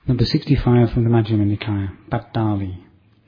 Number 65 from the Majjhima Nikaya, Bhaddali.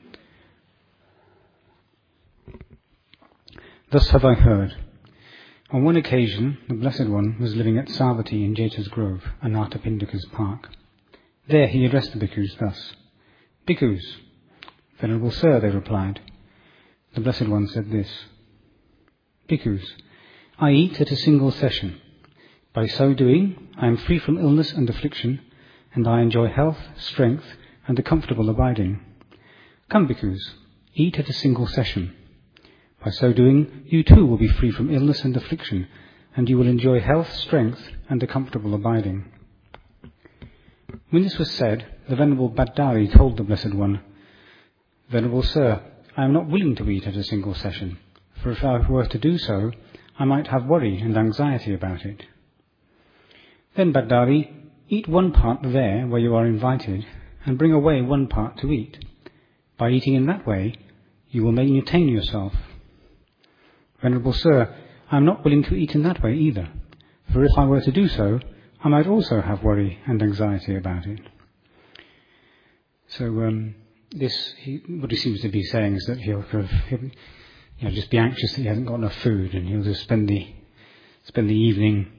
Thus have I heard. On one occasion, the Blessed One was living at Savatthi in Jeta's Grove, Anathapindika's park. There he addressed the bhikkhus thus. Bhikkhus, Venerable Sir, they replied. The Blessed One said this. Bhikkhus, I eat at a single session. By so doing, I am free from illness and affliction, and I enjoy health, strength, and a comfortable abiding. Come, bhikkhus, eat at a single session. By so doing, you too will be free from illness and affliction, and you will enjoy health, strength, and a comfortable abiding. When this was said, the Venerable Bhaddali told the Blessed One, Venerable Sir, I am not willing to eat at a single session, for if I were to do so, I might have worry and anxiety about it. Then, Bhaddali, eat one part there where you are invited, and bring away one part to eat. By eating in that way, you will maintain yourself. Venerable Sir, I am not willing to eat in that way either, for if I were to do so, I might also have worry and anxiety about it. So what he seems to be saying is that he'll just be anxious that he hasn't got enough food, and he'll just spend the evening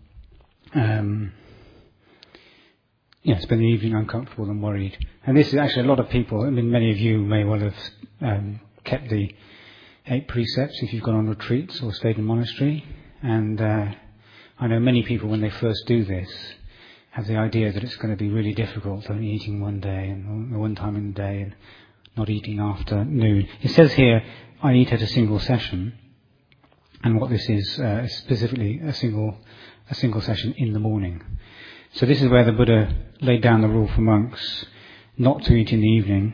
uncomfortable and worried. And this is actually a lot of people. I mean, many of you may well have kept the 8 precepts if you've gone on retreats or stayed in monastery. And I know many people, when they first do this, have the idea that it's going to be really difficult, only eating one day and one time in the day and not eating after noon. It says here, I eat at a single session. And what this is specifically a single session in the morning. So this is where the Buddha laid down the rule for monks not to eat in the evening.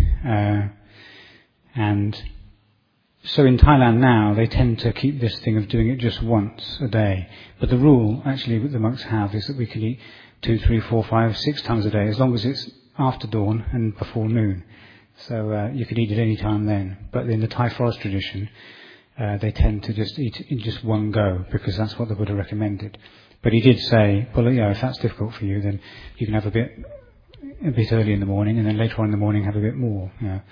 And so in Thailand now, they tend to keep this thing of doing it just once a day. But the rule, actually, that the monks have is that we can eat 2, 3, 4, 5, 6 times a day, as long as it's after dawn and before noon. So you can eat at any time then. But in the Thai forest tradition, they tend to just eat in just one go, because that's what the Buddha recommended. But he did say, well, if that's difficult for you, then you can have a bit early in the morning, and then later on in the morning have a bit more.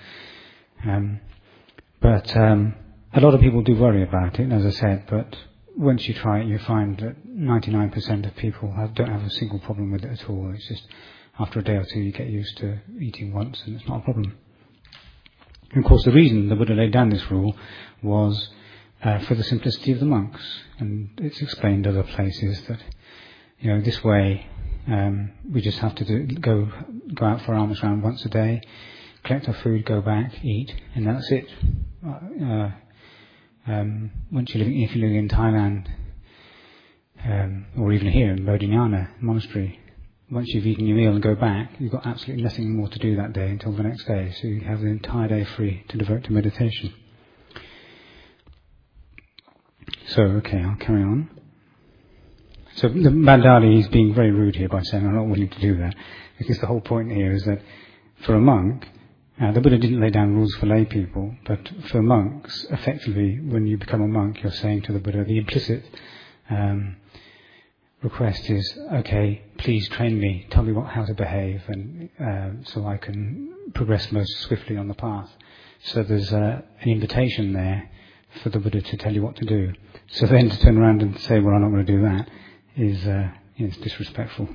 But a lot of people do worry about it, as I said, but once you try it, you find that 99% of people don't have a single problem with it at all. It's just after a day or two you get used to eating once, and it's not a problem. And of course, the reason the Buddha laid down this rule was for the simplicity of the monks. And it's explained other places that, this way we just have to go out for alms round once a day, collect our food, go back, eat, and that's it. If you're living in Thailand, or even here in Bodhinyana monastery, once you've eaten your meal and go back, you've got absolutely nothing more to do that day until the next day. So you have the entire day free to devote to meditation. So, okay, I'll carry on. So the Bhaddali is being very rude here by saying, I'm not willing to do that. Because the whole point here is that for a monk, the Buddha didn't lay down rules for lay people, but for monks, effectively, when you become a monk, you're saying to the Buddha, the implicit request is, okay, please train me, tell me how to behave, and so I can progress most swiftly on the path. So there's an invitation there for the Buddha to tell you what to do. So then to turn around and say, well, I'm not going to do that, is disrespectful.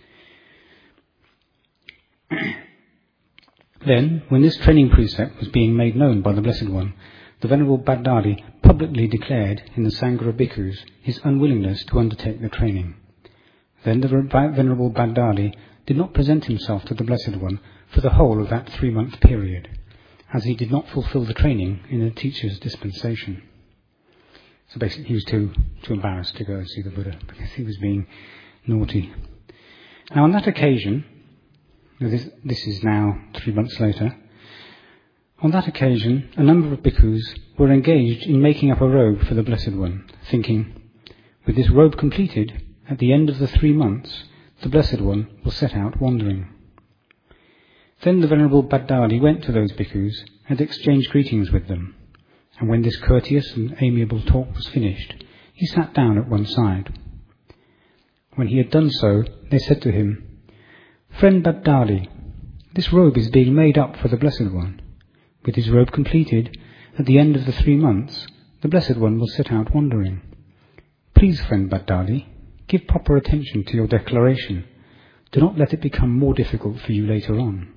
Then, when this training precept was being made known by the Blessed One, the Venerable Bhaddali publicly declared in the Sangha of Bhikkhus his unwillingness to undertake the training. Then the Venerable Bhaddali did not present himself to the Blessed One for the whole of that 3-month period, as he did not fulfill the training in the teacher's dispensation. So basically he was too embarrassed to go and see the Buddha because he was being naughty. Now on that occasion, this is now 3 months later, on that occasion a number of bhikkhus were engaged in making up a robe for the Blessed One, thinking, with this robe completed, at the end of the 3 months, the Blessed One will set out wandering. Then the Venerable Bhaddali went to those bhikkhus and exchanged greetings with them. And when this courteous and amiable talk was finished, he sat down at one side. When he had done so, they said to him, Friend Baddali, this robe is being made up for the Blessed One. With his robe completed, at the end of the 3 months, the Blessed One will set out wandering. Please, friend Baddali, give proper attention to your declaration. Do not let it become more difficult for you later on.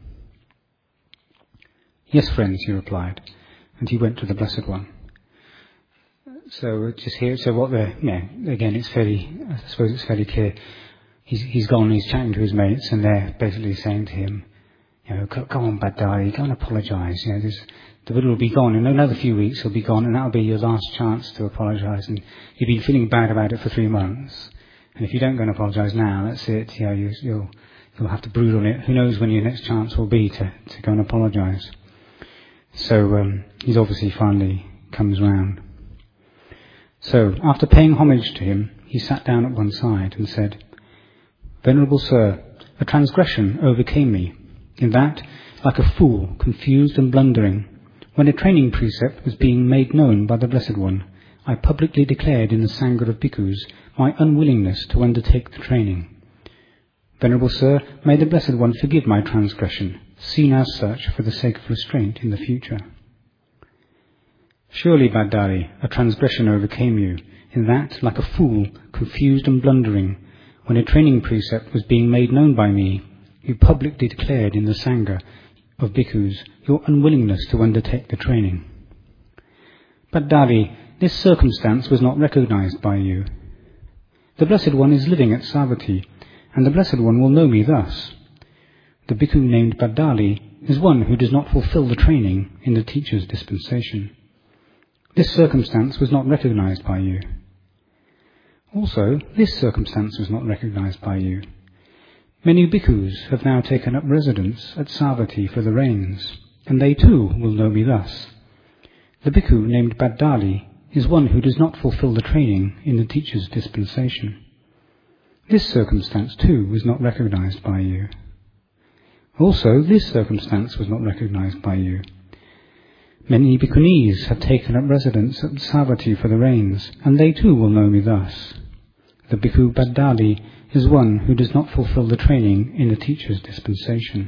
Yes, friends, he replied, and he went to the Blessed One. So just here, so what they're, again, it's fairly, I suppose it's fairly clear. He's gone, he's chatting to his mates, and they're basically saying to him, go on, Baddali, go and apologise. The Buddha will be gone. In another few weeks, he'll be gone, and that'll be your last chance to apologise. And you've been feeling bad about it for 3 months. And if you don't go and apologise now, that's it. You'll have to brood on it. Who knows when your next chance will be to go and apologise. So he's obviously finally comes round. So after paying homage to him, he sat down at one side and said, Venerable Sir, a transgression overcame me, in that, like a fool, confused and blundering, when a training precept was being made known by the Blessed One, I publicly declared in the Sangha of Bhikkhus my unwillingness to undertake the training. Venerable Sir, may the Blessed One forgive my transgression, seen as such for the sake of restraint in the future. Surely, Baddali, a transgression overcame you, in that, like a fool, confused and blundering, when a training precept was being made known by me, you publicly declared in the Sangha of Bhikkhus your unwillingness to undertake the training. Baddali, this circumstance was not recognized by you. The Blessed One is living at Savatthi, and the Blessed One will know me thus. The Bhikkhu named Baddali is one who does not fulfill the training in the teacher's dispensation. This circumstance was not recognized by you. Also, this circumstance was not recognized by you. Many bhikkhus have now taken up residence at Savatthi for the rains, and they too will know me thus. The bhikkhu named Baddali is one who does not fulfill the training in the teacher's dispensation. This circumstance too was not recognized by you. Also, this circumstance was not recognized by you. Many bhikkhunis have taken up residence at Savatthi for the rains, and they too will know me thus. The bhikkhu Baddali is one who does not fulfill the training in the teacher's dispensation.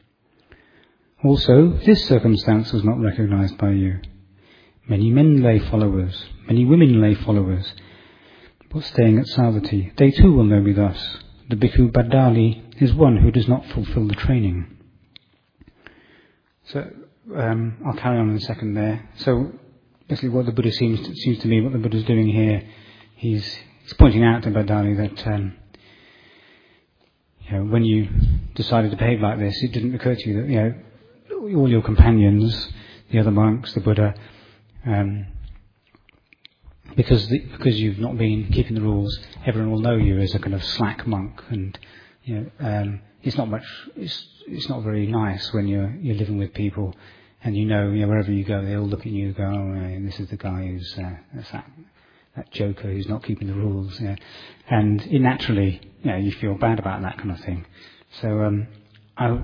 Also, this circumstance was not recognized by you. Many men lay followers, many women lay followers, but staying at Savatthi, they too will know me thus. The bhikkhu Baddali is one who does not fulfill the training. So, I'll carry on in a second there. So, basically what the Buddha seems to me, what the Buddha's doing here, he's pointing out to Baddali that, when you decided to behave like this, it didn't occur to you that, all your companions, the other monks, the Buddha, because you've not been keeping the rules, everyone will know you as a kind of slack monk, and it's not very nice when you're living with people, and wherever you go, they all look at you and go, oh, this is the guy who's that's that joker who's not keeping the rules, and it naturally, you feel bad about that kind of thing. So I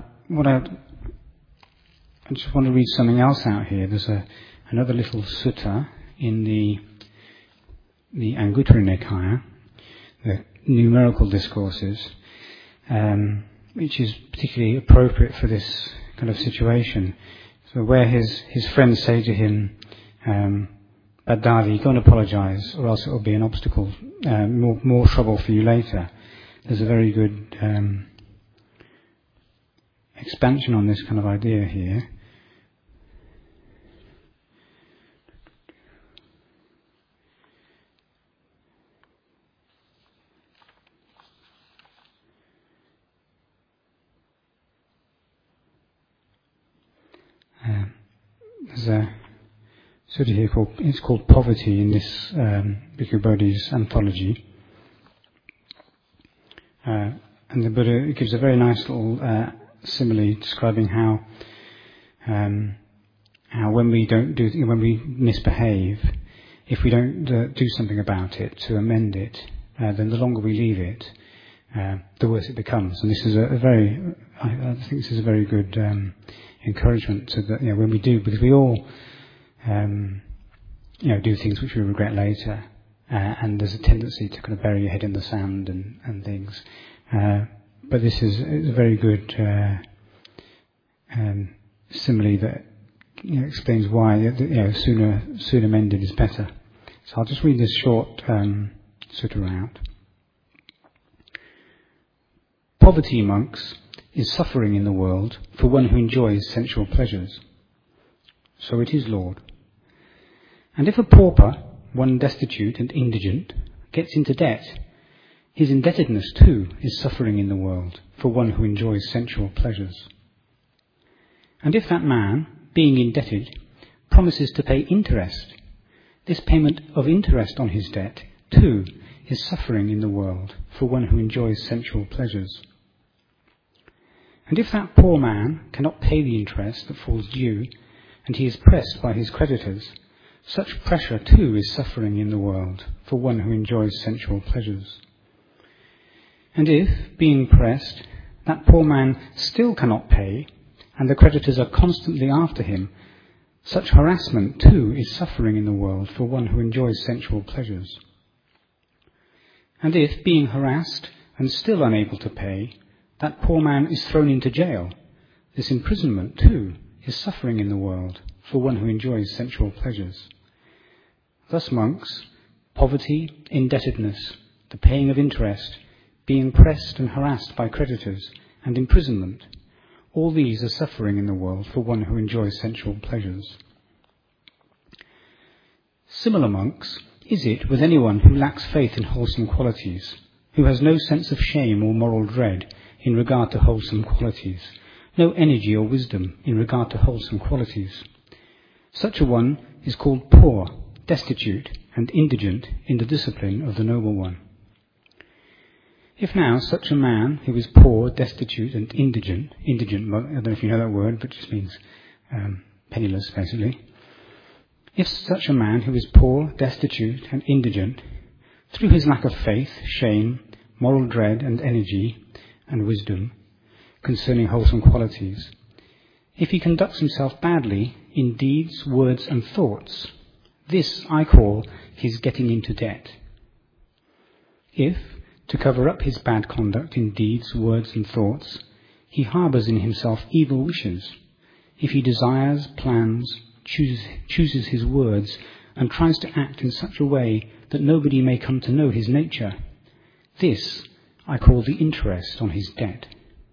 just want to read something else out here. There's another little sutta in the Anguttara Nikaya, the numerical discourses, which is particularly appropriate for this kind of situation. So where his friends say to him, Baddali, go and apologise, or else it will be an obstacle, more trouble for you later. There's a very good expansion on this kind of idea here. There's a sutta here called Poverty in this Bhikkhu Bodhi's anthology. And the Buddha gives a very nice little simile describing how when we misbehave, if we don't do something about it to amend it, then the longer we leave it, the worse it becomes. And this is I think this is a very good encouragement to that, when we do, because we all do things which we regret later, and there's a tendency to kind of bury your head in the sand and things. But this is a very good simile that explains why sooner mended is better. So I'll just read this short sutta out. Poverty, monks, is suffering in the world for one who enjoys sensual pleasures. So it is, Lord. And if a pauper, one destitute and indigent, gets into debt, his indebtedness too is suffering in the world for one who enjoys sensual pleasures. And if that man, being indebted, promises to pay interest, this payment of interest on his debt too is suffering in the world for one who enjoys sensual pleasures. And if that poor man cannot pay the interest that falls due, and he is pressed by his creditors, such pressure too is suffering in the world for one who enjoys sensual pleasures. And if, being pressed, that poor man still cannot pay, and the creditors are constantly after him, such harassment too is suffering in the world for one who enjoys sensual pleasures. And if, being harassed and still unable to pay, that poor man is thrown into jail, this imprisonment too is suffering in the world for one who enjoys sensual pleasures. Thus, monks, poverty, indebtedness, the paying of interest, being pressed and harassed by creditors, and imprisonment, all these are suffering in the world for one who enjoys sensual pleasures. Similar, monks, is it with anyone who lacks faith in wholesome qualities, who has no sense of shame or moral dread in regard to wholesome qualities, no energy or wisdom in regard to wholesome qualities. Such a one is called poor, destitute, and indigent in the discipline of the Noble One. If now such a man who is poor, destitute, and indigent, I don't know if you know that word, but it just means penniless, basically. If such a man who is poor, destitute, and indigent, through his lack of faith, shame, moral dread, and energy, and wisdom concerning wholesome qualities, if he conducts himself badly in deeds, words, and thoughts, this I call his getting into debt. If, to cover up his bad conduct in deeds, words, and thoughts, he harbours in himself evil wishes, if he desires, plans, chooses his words, and tries to act in such a way that nobody may come to know his nature, this I call the interest on his debt.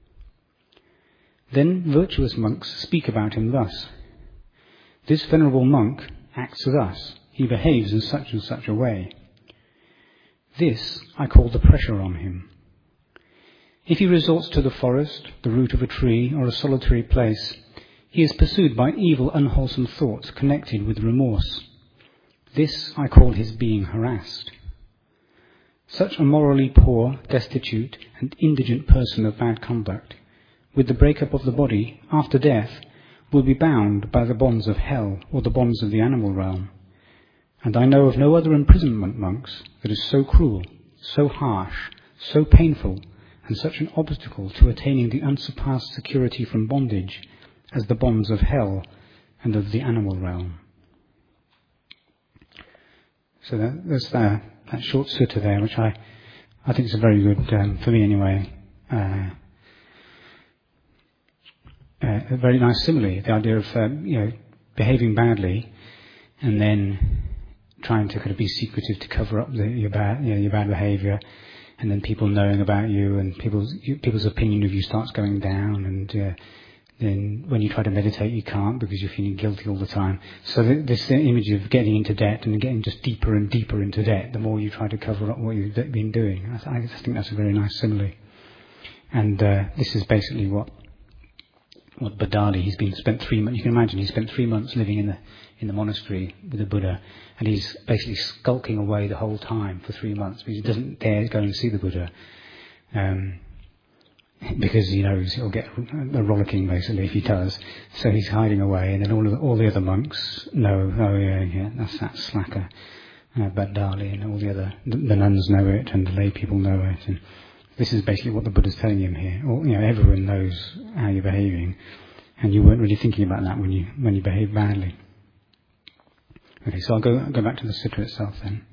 Then virtuous monks speak about him thus: this venerable monk acts thus, he behaves in such and such a way. This I call the pressure on him. If he resorts to the forest, the root of a tree, or a solitary place, he is pursued by evil, unwholesome thoughts connected with remorse. This I call his being harassed. Such a morally poor, destitute, and indigent person of bad conduct, with the break-up of the body after death, will be bound by the bonds of hell or the bonds of the animal realm. And I know of no other imprisonment, monks, that is so cruel, so harsh, so painful, and such an obstacle to attaining the unsurpassed security from bondage as the bonds of hell and of the animal realm. So there's that short sutta there, which I think is a very good, for me anyway, a very nice simile. The idea of behaving badly and then trying to kind of be secretive to cover up your bad behaviour, and then people knowing about you, and people's opinion of you starts going down, and then when you try to meditate you can't because you're feeling guilty all the time. So this image of getting into debt and getting just deeper and deeper into debt the more you try to cover up what you've been doing. I think that's a very nice simile. And this is basically what Badali, he's spent 3 months. You can imagine he spent 3 months living in the monastery with the Buddha, and he's basically skulking away the whole time for 3 months because he doesn't dare go and see the Buddha, because he knows he'll get a rollicking basically if he does. So he's hiding away, and then all the other monks know, oh yeah, that's that slacker, Badali, and all the nuns know it, and the lay people know it, and this is basically what the Buddha's telling him here. Everyone knows how you're behaving, and you weren't really thinking about that when you behave badly. Okay, so I'll go back to the sutta itself then.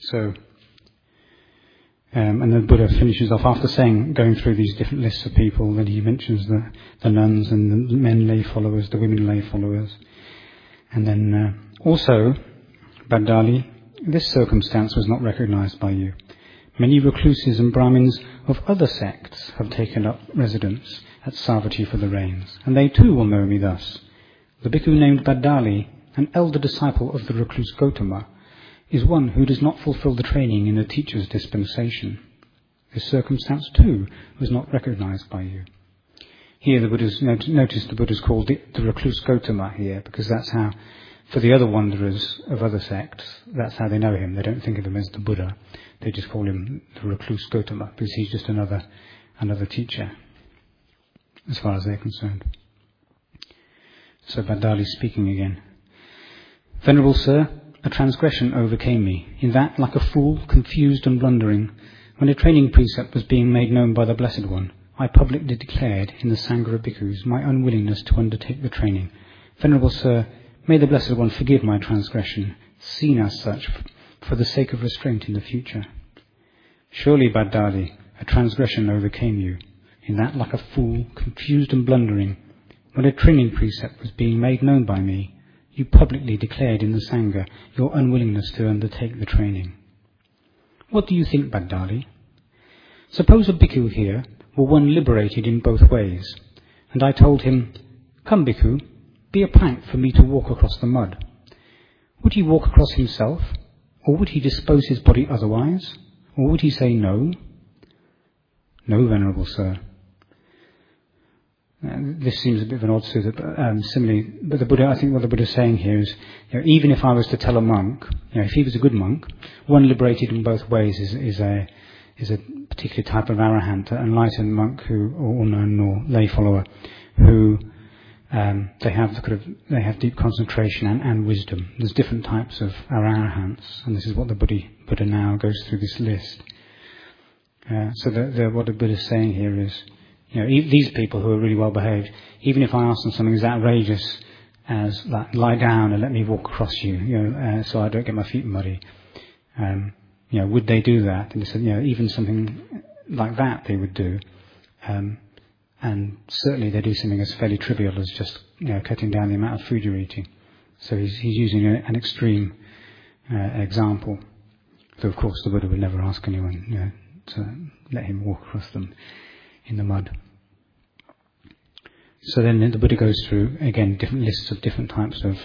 So, and the Buddha finishes off after going through these different lists of people. Then he mentions the nuns and the men lay followers, the women lay followers, and then also, Bhaddali, this circumstance was not recognized by you. Many recluses and Brahmins of other sects have taken up residence at Savatthi for the rains, and they too will know me thus. The bhikkhu named Bhaddali, an elder disciple of the recluse Gotama, is one who does not fulfill the training in the teacher's dispensation. This circumstance too was not recognized by you. Here the Buddha's, notice the Buddha's called the recluse Gotama here, because that's how, for the other wanderers of other sects, that's how they know him. They don't think of him as the Buddha. They just call him the recluse Gotama, because he's just another teacher, as far as they're concerned. So Bhaddali speaking again. Venerable Sir, a transgression overcame me, in that, like a fool, confused and blundering, when a training precept was being made known by the Blessed One, I publicly declared in the Sangha of Bhikkhus my unwillingness to undertake the training. Venerable Sir, may the Blessed One forgive my transgression, seen as such, for the sake of restraint in the future. Surely, Bhaddali, a transgression overcame you, in that, like a fool, confused and blundering, when a training precept was being made known by me, you publicly declared in the Sangha your unwillingness to undertake the training. What do you think, Bhaddali? Suppose a bhikkhu here were one liberated in both ways, and I told him, "Come, bhikkhu, be a plank for me to walk across the mud." Would he walk across himself, or would he dispose his body otherwise, or would he say no? No, Venerable Sir. This seems a bit of an odd sutta, but similarly, but the Buddha, I think what the Buddha is saying here is, even if I was to tell a monk, if he was a good monk, one liberated in both ways is a particular type of arahant, an enlightened monk or nun or lay follower, who they have deep concentration and wisdom. There's different types of arahants, and this is what the Buddha now goes through this list. So what the Buddha is saying here is, these people who are really well behaved, even if I ask them something as outrageous as like, lie down and let me walk across you, so I don't get my feet muddy, would they do that? And he said, even something like that they would do, and certainly they do something as fairly trivial as just cutting down the amount of food you're eating. So he's using an extreme example. Though of course the Buddha would never ask anyone to let him walk across them in the mud. So then the Buddha goes through, again, different lists of different types of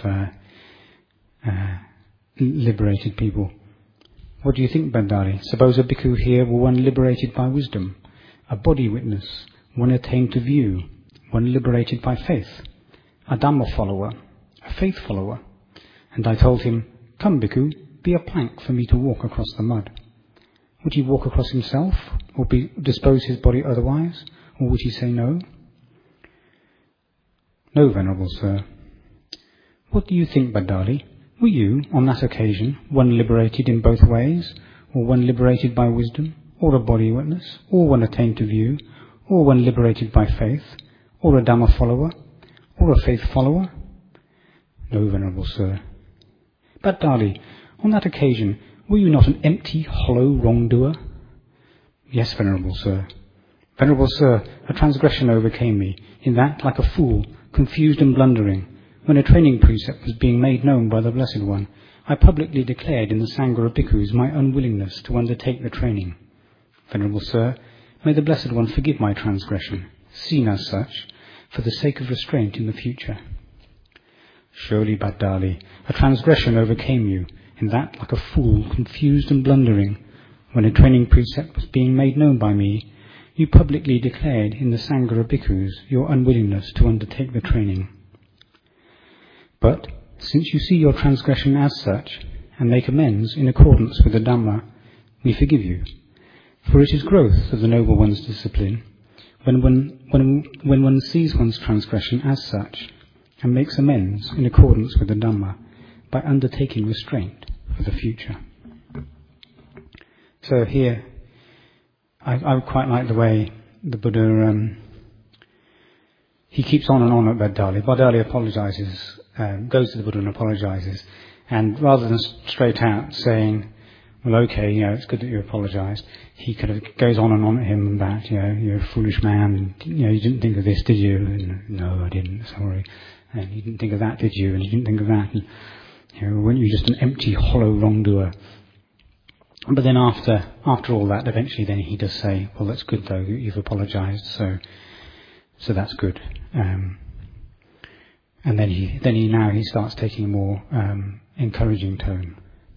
liberated people. What do you think, Bhaddali? Suppose a bhikkhu here were one liberated by wisdom, a body witness, one attained to view, one liberated by faith, a Dhamma follower, a faith follower. And I told him, "Come, bhikkhu, be a plank for me to walk across the mud." Would he walk across himself, or dispose his body otherwise, or would he say no? No, Venerable Sir. What do you think, Bhaddali? Were you, on that occasion, one liberated in both ways, or one liberated by wisdom, or a body witness, or one attained to view, or one liberated by faith, or a Dhamma follower, or a faith follower? No, Venerable Sir. Bhaddali, on that occasion, were you not an empty, hollow wrongdoer? Yes, Venerable Sir. Venerable Sir, a transgression overcame me, in that, like a fool, confused and blundering, when a training precept was being made known by the Blessed One, I publicly declared in the Sangha of Bhikkhus my unwillingness to undertake the training. Venerable Sir, may the Blessed One forgive my transgression, seen as such, for the sake of restraint in the future. Surely, Bhaddali, a transgression overcame you, in that, like a fool, confused and blundering, when a training precept was being made known by me, you publicly declared in the Sangha of Bhikkhus your unwillingness to undertake the training. But, since you see your transgression as such, and make amends in accordance with the Dhamma, we forgive you. For it is growth of the Noble One's discipline, when one sees one's transgression as such, and makes amends in accordance with the Dhamma, by undertaking restraint for the future. So here, I quite like the way the Buddha, he keeps on and on at Bhaddali. Bhaddali apologizes, goes to the Buddha and apologizes, and rather than straight out saying, well, okay, it's good that you apologised. He kind of goes on and on at him and that, you're a foolish man, and, you didn't think of this, did you? And, no, I didn't, sorry. And you didn't think of that, did you? And you didn't think of that. And, weren't you just an empty, hollow wrongdoer? But then after all that, eventually then he does say, well, that's good though, you've apologised, so that's good. And then he starts taking a more encouraging tone.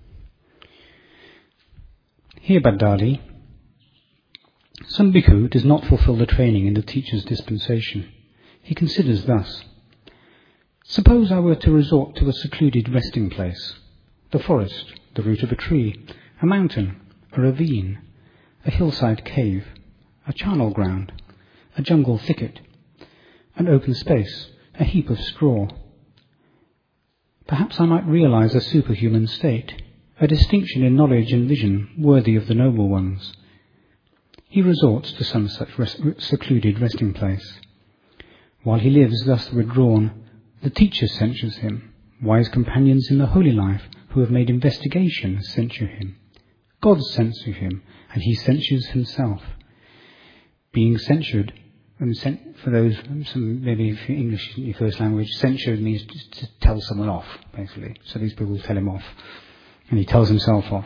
Here, Bhaddali, some bhikkhu does not fulfill the training in the teacher's dispensation. He considers thus: suppose I were to resort to a secluded resting place, the forest, the root of a tree, a mountain, a ravine, a hillside cave, a charnel ground, a jungle thicket, an open space, a heap of straw. Perhaps I might realize a superhuman state, a distinction in knowledge and vision worthy of the noble ones. He resorts to some such secluded resting place. While he lives thus withdrawn, the teacher censures him. Wise companions in the holy life who have made investigation censure him. God censures him, and he censures himself. Being censured, and for those, maybe if English is your first language, censured means to tell someone off, basically. So these people tell him off, and he tells himself off.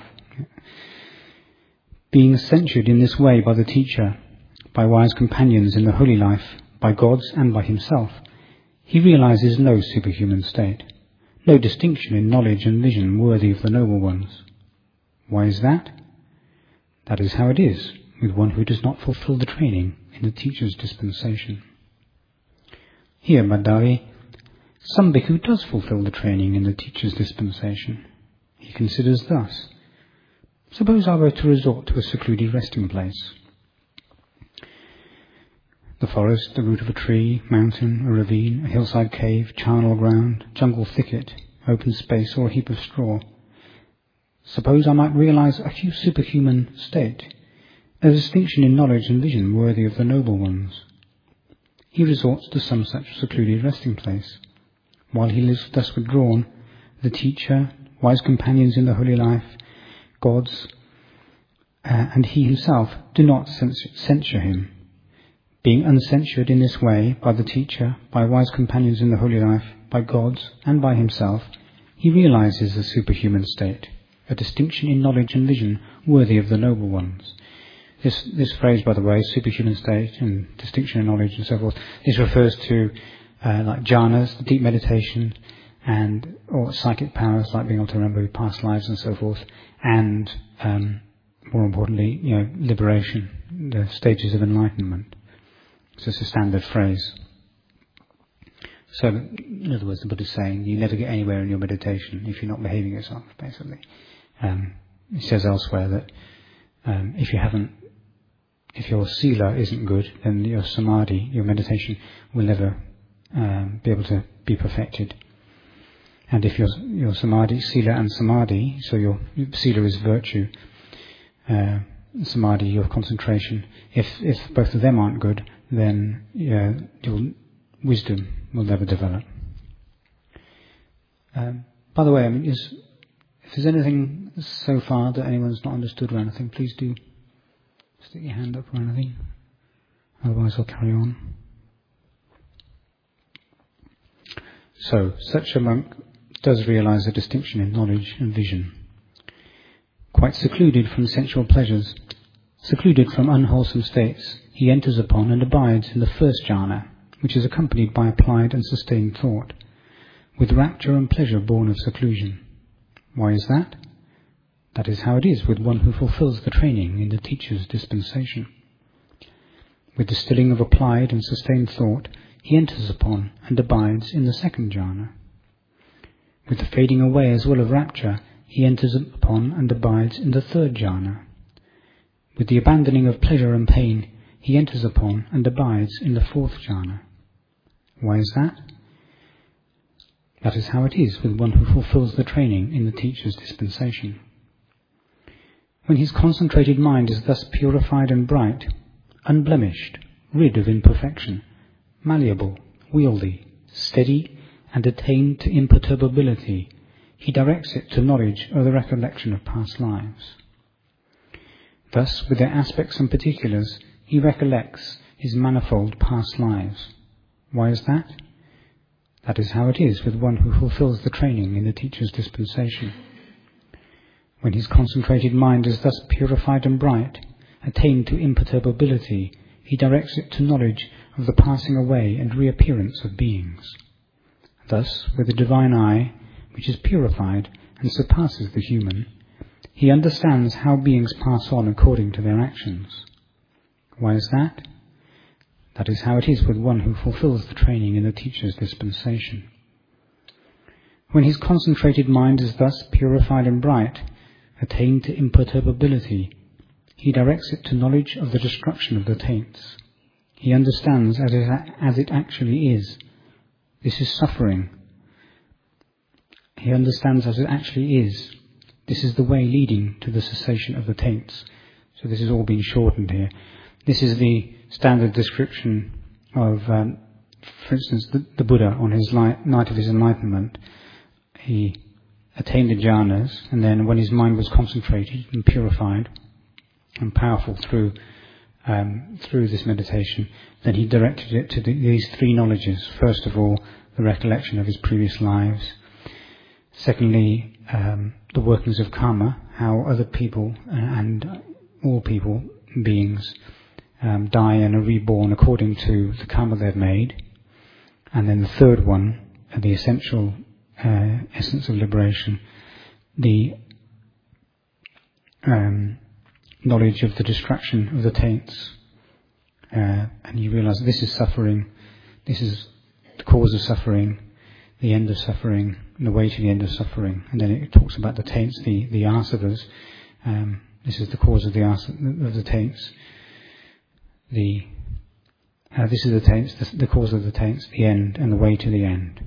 Being censured in this way by the teacher, by wise companions in the holy life, by gods and by himself, he realizes no superhuman state, no distinction in knowledge and vision worthy of the noble ones. Why is that? That is how it is with one who does not fulfill the training in the teacher's dispensation. Here, Bhaddali, some bhikkhu does fulfill the training in the teacher's dispensation. He considers thus: suppose I were to resort to a secluded resting place, the forest, the root of a tree, mountain, a ravine, a hillside cave, charnel ground, jungle thicket, open space, or a heap of straw. Suppose I might realize a superhuman state, a distinction in knowledge and vision worthy of the noble ones. He resorts to some such secluded resting place. While he lives thus withdrawn, the teacher, wise companions in the holy life, gods, and he himself do not censure him. Being uncensured in this way by the teacher, by wise companions in the holy life, by gods, and by himself, he realizes a superhuman state, a distinction in knowledge and vision worthy of the noble ones. This phrase, by the way, superhuman state and distinction in knowledge and so forth, this refers to like jhanas, deep meditation, or psychic powers like being able to remember past lives and so forth, and more importantly, liberation, the stages of enlightenment. So it's a standard phrase. So, in other words, the Buddha is saying you never get anywhere in your meditation if you're not behaving yourself, basically. He says elsewhere that if your sila isn't good, then your samadhi, your meditation, will never be able to be perfected. And if your samadhi, sila and samadhi, so your sila is virtue, samadhi, your concentration, if both of them aren't good, then your wisdom will never develop. By the way, if there's anything so far that anyone's not understood or anything, please do stick your hand up or anything. Otherwise I'll carry on. So, such a monk does realize a distinction in knowledge and vision. Quite secluded from sensual pleasures, secluded from unwholesome states, he enters upon and abides in the first jhana, which is accompanied by applied and sustained thought, with rapture and pleasure born of seclusion. Why is that? That is how it is with one who fulfills the training in the teacher's dispensation. With the stilling of applied and sustained thought, he enters upon and abides in the second jhana. With the fading away as well of rapture, he enters upon and abides in the third jhana. With the abandoning of pleasure and pain, he enters upon and abides in the fourth jhana. Why is that? That is how it is with one who fulfills the training in the teacher's dispensation. When his concentrated mind is thus purified and bright, unblemished, rid of imperfection, malleable, wieldy, steady, and attained to imperturbability, he directs it to knowledge or the recollection of past lives. Thus, with their aspects and particulars, he recollects his manifold past lives. Why is that? That is how it is with one who fulfills the training in the teacher's dispensation. When his concentrated mind is thus purified and bright, attained to imperturbability, he directs it to knowledge of the passing away and reappearance of beings. Thus, with the divine eye, which is purified and surpasses the human, he understands how beings pass on according to their actions. Why is that? That is how it is with one who fulfills the training in the teacher's dispensation. When his concentrated mind is thus purified and bright, attained to imperturbability, he directs it to knowledge of the destruction of the taints. He understands as it actually is. This is suffering. He understands as it actually is. This is the way leading to the cessation of the taints. So this has all been shortened here. This is the standard description of, for instance, the Buddha on his night of his enlightenment. He attained the jhanas, and then when his mind was concentrated and purified and powerful through this meditation, then he directed it to these three knowledges. First of all, the recollection of his previous lives. Secondly, the workings of karma, how other people and all people, beings, die and are reborn according to the karma they've made. And then the third one, the essential essence of liberation, the knowledge of the destruction of the taints. And you realize this is suffering, this is the cause of suffering, the end of suffering, and the way to the end of suffering. And then it talks about the taints, the asavas. This is the cause of the taints. This is the taints, the cause of the taints, the end, and the way to the end.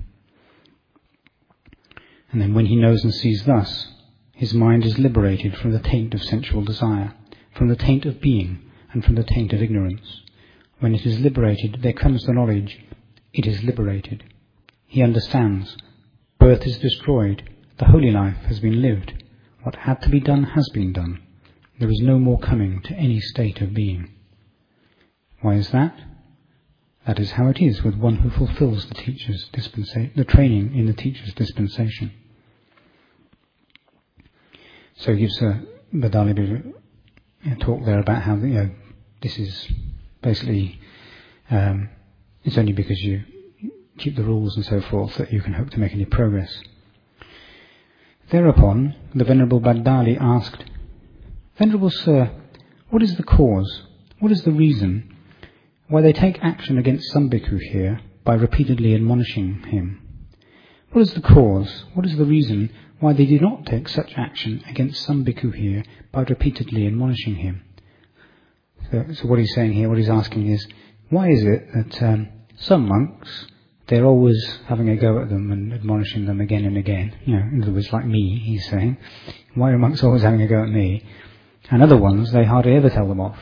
And then when he knows and sees thus, his mind is liberated from the taint of sensual desire, from the taint of being, and from the taint of ignorance. When it is liberated, there comes the knowledge, it is liberated. He understands, birth is destroyed, the holy life has been lived, what had to be done has been done. There is no more coming to any state of being. Why is that? That is how it is with one who fulfills the training in the teacher's dispensation. So he gives Badali a talk there about how this is basically it's only because you keep the rules and so forth that you can hope to make any progress. Thereupon the Venerable Badali asked, "Venerable Sir, what is the cause? What is the reason why they take action against some bhikkhu here by repeatedly admonishing him? What is the cause? What is the reason why they do not take such action against some bhikkhu here by repeatedly admonishing him?" So what he's saying here, what he's asking is, why is it that some monks, they're always having a go at them and admonishing them again and again? In other words, like me, he's saying. Why are monks always having a go at me? And other ones, they hardly ever tell them off.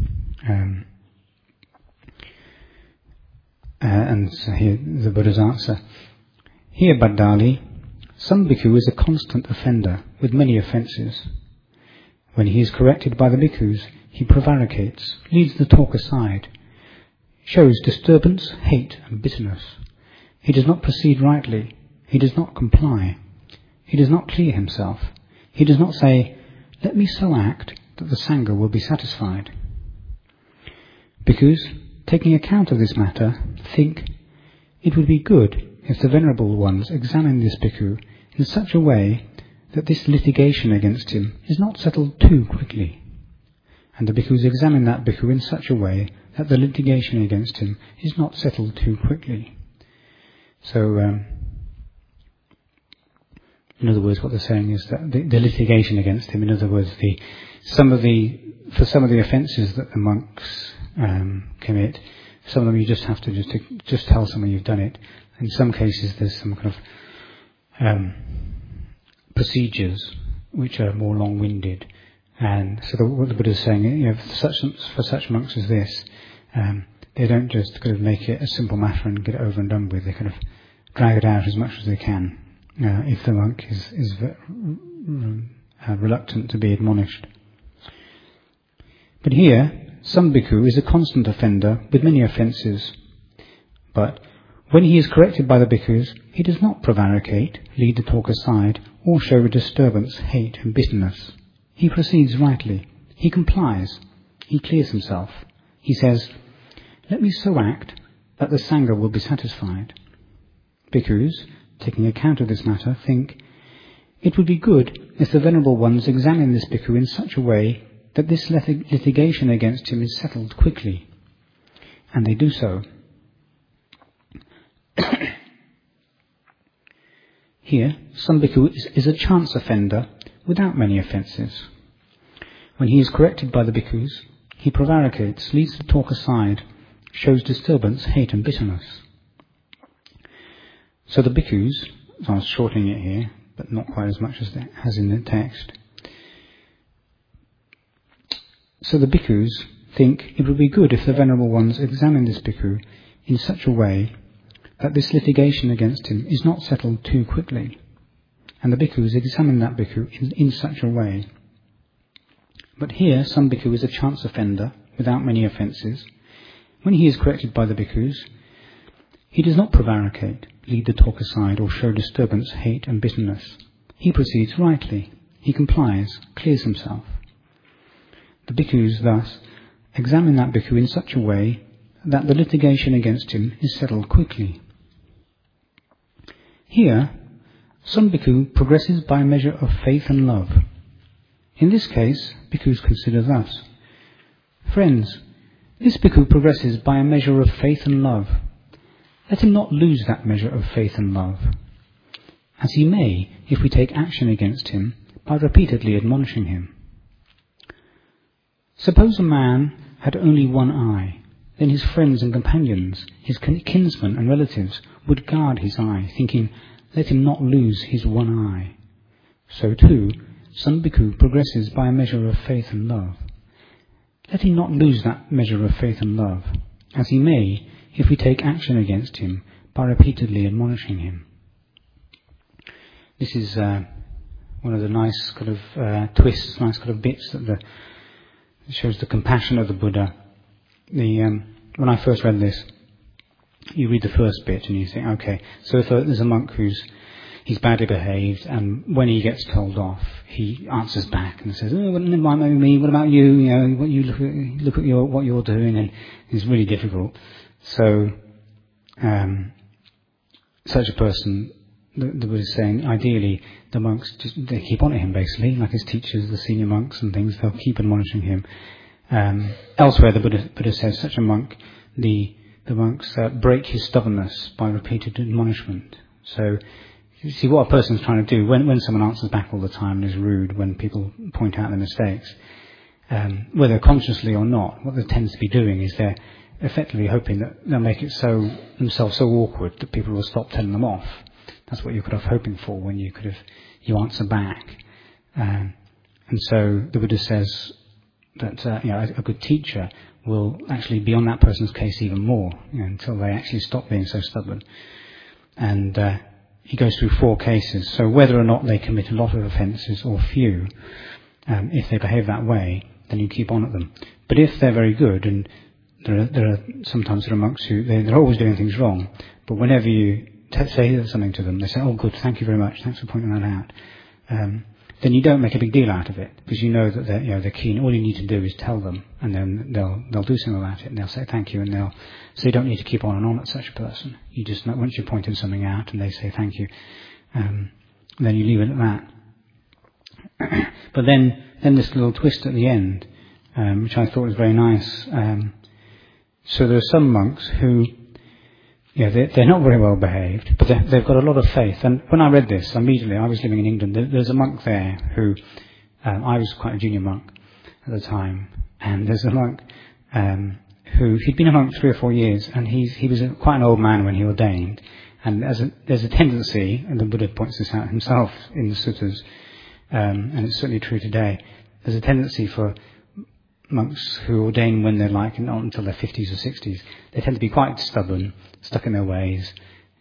And so here, the Buddha's answer. Here, Badali, some bhikkhu is a constant offender with many offences. When he is corrected by the bhikkhus, he prevaricates, leads the talk aside, shows disturbance, hate and bitterness. He does not proceed rightly. He does not comply. He does not clear himself. He does not say, "Let me so act that the Sangha will be satisfied." Bhikkhus, taking account of this matter, think, it would be good if the Venerable Ones examine this bhikkhu in such a way that this litigation against him is not settled too quickly. And the bhikkhus examine that bhikkhu in such a way that the litigation against him is not settled too quickly. So, in other words, what they're saying is that the litigation against him, in other words, for some of the offences that the monks commit, some of them you just have to just tell someone you've done it. In some cases, there's some kind of procedures which are more long-winded, and so what the Buddha is saying, for such monks as this, they don't just kind of make it a simple matter and get it over and done with. They kind of drag it out as much as they can. If the monk is reluctant to be admonished. But here, some bhikkhu is a constant offender with many offences. But when he is corrected by the bhikkhus, he does not prevaricate, lead the talk aside, or show disturbance, hate, and bitterness. He proceeds rightly. He complies. He clears himself. He says, "Let me so act that the Sangha will be satisfied." Bhikkhus, taking account of this matter, think, "It would be good if the Venerable Ones examine this bhikkhu in such a way that this litigation against him is settled quickly." And they do so. Here, some bhikkhu is a chance offender without many offences. When he is corrected by the bhikkhus, he prevaricates, leads the talk aside, shows disturbance, hate and bitterness. So the bhikkhus, so I was shortening it here, but not quite as much as in the text. So the bhikkhus think it would be good if the Venerable Ones examine this bhikkhu in such a way that this litigation against him is not settled too quickly. And the bhikkhus examine that bhikkhu in such a way. But here, some bhikkhu is a chance offender without many offences. When he is corrected by the bhikkhus, he does not prevaricate, lead the talk aside, or show disturbance, hate and bitterness. He proceeds rightly. He complies, clears himself. The bhikkhus thus examine that bhikkhu in such a way that the litigation against him is settled quickly. Here, some bhikkhu progresses by a measure of faith and love. In this case, bhikkhus consider thus: "Friends, this bhikkhu progresses by a measure of faith and love. Let him not lose that measure of faith and love, as he may if we take action against him by repeatedly admonishing him. Suppose a man had only one eye, then his friends and companions, his kinsmen and relatives would guard his eye, thinking, 'Let him not lose his one eye.' So too, some bhikkhu progresses by a measure of faith and love. Let him not lose that measure of faith and love, as he may if we take action against him by repeatedly admonishing him." This is one of the nice kind of twists, nice kind of bits that shows the compassion of the Buddha. When I first read this, you read the first bit and you think, okay, so if there's a monk he's badly behaved, and when he gets told off, he answers back and says, "Oh, never mind me. What about you? You know, what you look at what you're doing," and it's really difficult. So, such a person, the Buddha is saying, ideally, the monks they keep on at him basically, like his teachers, the senior monks and things. They'll keep admonishing him. Elsewhere, the Buddha says, such a monk, the monks break his stubbornness by repeated admonishment. So, you see what a person's trying to do when someone answers back all the time and is rude, when people point out their mistakes, whether consciously or not, what they tend to be doing is they're effectively hoping that they'll make it themselves so awkward that people will stop telling them off. That's what you're kind of hoping for when you you answer back. And so the Buddha says that a good teacher will actually be on that person's case even more, until they actually stop being so stubborn. And he goes through 4 cases. So whether or not they commit a lot of offences or few, if they behave that way, then you keep on at them. But if they're very good, and there are sometimes monks who they're always doing things wrong, but whenever you say something to them, they say, "Oh, good, thank you very much, thanks for pointing that out." Then you don't make a big deal out of it, because you know that they're keen. All you need to do is tell them, and then they'll do something about it, and they'll say thank you, so you don't need to keep on and on at such a person. You just know, once you pointed something out and they say thank you, then you leave it at that. But then this little twist at the end, which I thought was very nice. So there are some monks who, they're not very well behaved, but they've got a lot of faith. And when I read this, immediately, I was living in England, there's a monk there who, I was quite a junior monk at the time, and there's a monk he'd been a monk 3 or 4 years, and he was quite an old man when he ordained. And there's a tendency, and the Buddha points this out himself in the suttas, and it's certainly true today, there's a tendency for monks who ordain when they're not until their 50s or 60s, they tend to be quite stubborn, stuck in their ways,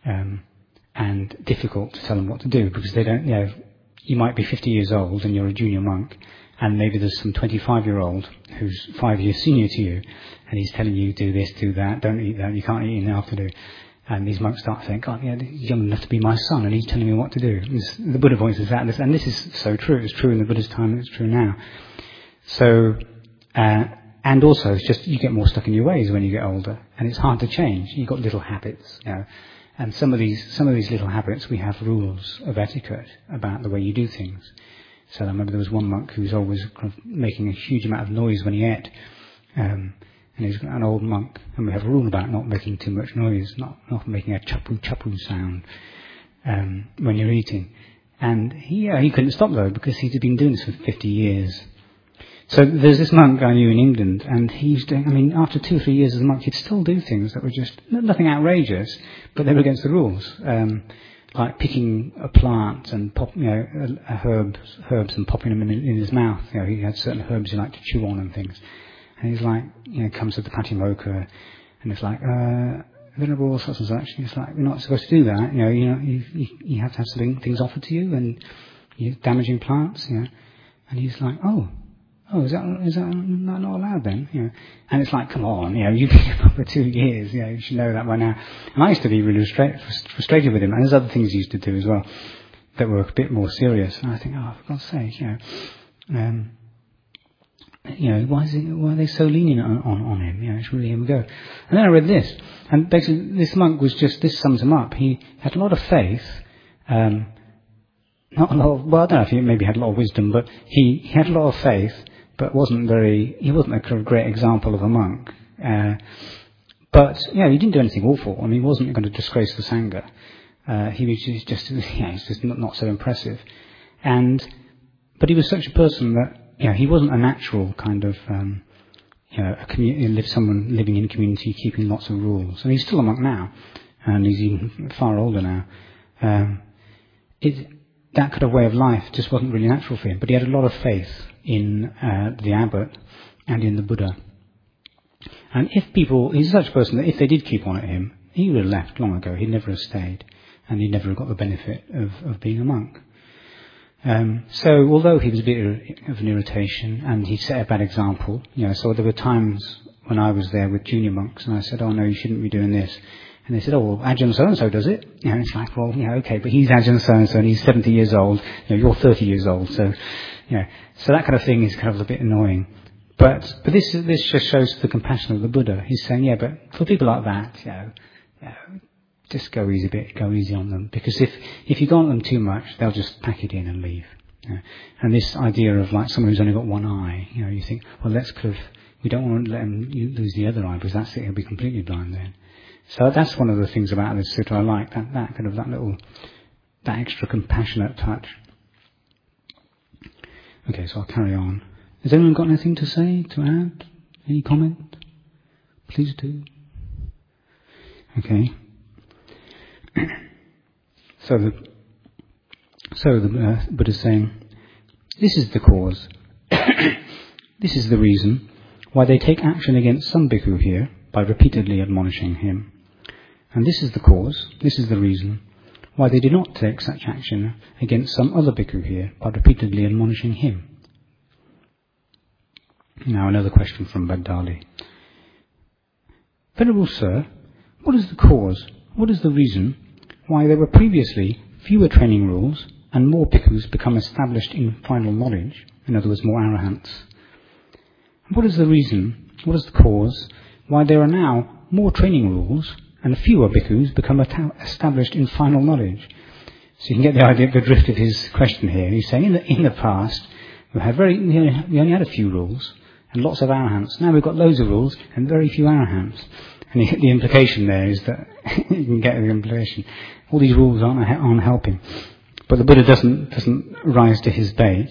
and difficult to tell them what to do, because they don't, you might be 50 years old and you're a junior monk, and maybe there's some 25-year-old who's 5 years senior to you, and he's telling you, do this, do that, don't eat that, you can't eat in the afternoon. And these monks start saying, God, yeah, he's young enough to be my son, and he's telling me what to do. The Buddha voices that, and this is so true. It's true in the Buddha's time, and it's true now. So, and also, it's just you get more stuck in your ways when you get older, and it's hard to change. You've got little habits, and some of these little habits, we have rules of etiquette about the way you do things. So I remember there was one monk who was always kind of making a huge amount of noise when he ate. And he's an old monk, and we have a rule about not making too much noise, not making a chapu sound when you're eating. And he couldn't stop though, because he'd been doing this for 50 years. So there's this monk I knew in England, and he's doing, after 2 or 3 years as a monk, he'd still do things that were just nothing outrageous, but they were against the rules. Like picking a plant and herbs and popping them in his mouth. He had certain herbs he liked to chew on and things. And he's like, comes to the Patimokkha, and it's like, Venerable such and such. He's like, you're not supposed to do that. You have to have things offered to you, and you're damaging plants. And he's like, oh, is that not allowed then? And it's like, come on, you've been here for 2 years. You should know that by now. And I used to be really frustrated with him. And there's other things he used to do as well that were a bit more serious. And I think, oh, for God's sake, why are they so lenient on him? It's really, here we go. And then I read this, and basically this monk this sums him up. He had a lot of faith, not a lot of, well, I don't know if he maybe had a lot of wisdom, but he had a lot of faith, but he wasn't a kind of great example of a monk. But he didn't do anything awful. He wasn't going to disgrace the Sangha. He was just not so impressive. But he was such a person that, he wasn't a natural kind of, someone living in a community keeping lots of rules. And he's still a monk now, and he's even far older now. That kind of way of life just wasn't really natural for him. But he had a lot of faith in the abbot and in the Buddha. And he's such a person that if they did keep on at him, he would have left long ago. He'd never have stayed, and he'd never have got the benefit of being a monk. So although he was a bit of an irritation, and he set a bad example, so there were times when I was there with junior monks, and I said, oh no, you shouldn't be doing this. And they said, oh, well, Ajahn so-and-so does it. And it's like, well, okay, but he's Ajahn so-and-so, and he's 70 years old, you're 30 years old, so, so that kind of thing is kind of a bit annoying. But this just shows the compassion of the Buddha. He's saying, but for people like that, just go easy on them. Because if you go on them too much, they'll just pack it in and leave. And this idea of like someone who's only got one eye, you think, well, we don't want to let him lose the other eye, because that's it, he'll be completely blind then. So that's one of the things about this sutta I like, that extra compassionate touch. Okay, so I'll carry on. Has anyone got anything to say, to add? Any comment? Please do. Okay. So the Buddha is saying, this is the cause. This is the reason why they take action against some bhikkhu here by repeatedly admonishing him. And this is the cause, this is the reason why they do not take such action against some other bhikkhu here by repeatedly admonishing him. Now another question from Badali. Venerable Sir, what is the cause, what is the reason why there were previously fewer training rules and more bhikkhus become established in final knowledge, in other words, more arahants? What is the reason, what is the cause why there are now more training rules and fewer bhikkhus become established in final knowledge? So you can get the idea, the drift of his question here. He's saying in the past we only had a few rules and lots of arahants. Now we've got loads of rules and very few arahants. And the implication there is that you can get the implication. All these rules aren't helping. But the Buddha doesn't rise to his bait.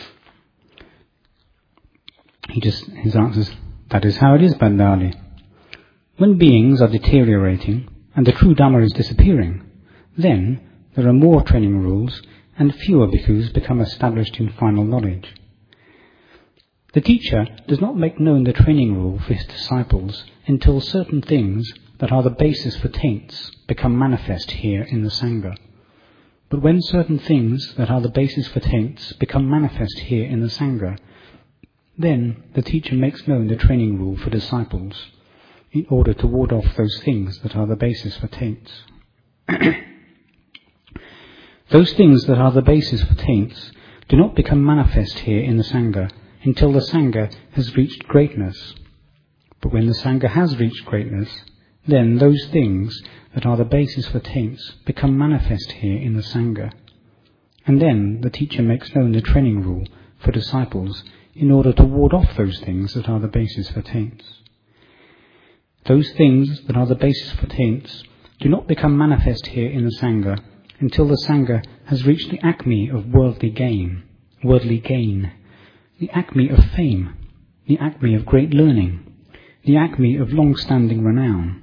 His answer is, that is how it is, Bandali. When beings are deteriorating and the true Dhamma is disappearing, then there are more training rules and fewer bhikkhus become established in final knowledge. The teacher does not make known the training rule for his disciples until certain things that are the basis for taints become manifest here in the Sangha. But when certain things that are the basis for taints become manifest here in the Sangha, Then the teacher makes known the training rule for disciples in order to ward off those things that are the basis for taints. Those things that are the basis for taints do not become manifest here in the Sangha until the Sangha has reached greatness. But when the Sangha has reached greatness, then those things that are the basis for taints become manifest here in the Sangha. And then the teacher makes known the training rule for disciples in order to ward off those things that are the basis for taints. Those things that are the basis for taints do not become manifest here in the Sangha until the Sangha has reached the acme of worldly gain, the acme of fame, the acme of great learning, the acme of long-standing renown.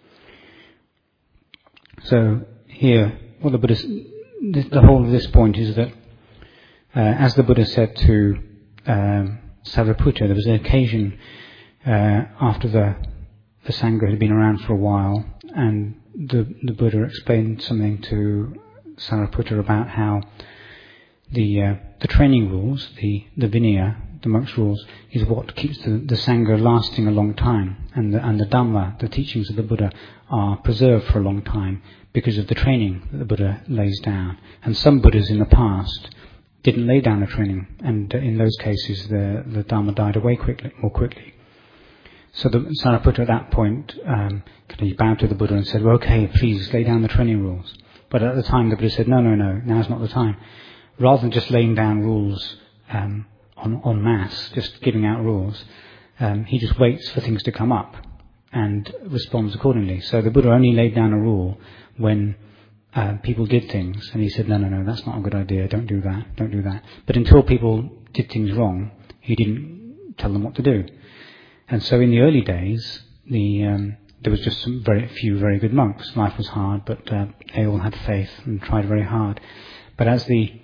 So here, what the whole of this point is that, as the Buddha said to Sariputta, there was an occasion after the Sangha had been around for a while, and the Buddha explained something to Sariputta about how the training rules, the Vinaya, the monks' rules, is what keeps the Sangha lasting a long time, and the Dhamma, the teachings of the Buddha, are preserved for a long time because of the training that the Buddha lays down. And some Buddhas in the past didn't lay down the training, and in those cases the Dhamma died away more quickly. So the Sariputta at that point he bowed to the Buddha and said, well, okay, please lay down the training rules. But at the time the Buddha said, no, now's not the time. Rather than just laying down rules en masse, just giving out rules, he just waits for things to come up and responds accordingly. So the Buddha only laid down a rule when people did things, and he said, no, that's not a good idea, don't do that. But until people did things wrong, he didn't tell them what to do. And so in the early days, there was just some very few very good monks. Life was hard, but they all had faith and tried very hard. But as the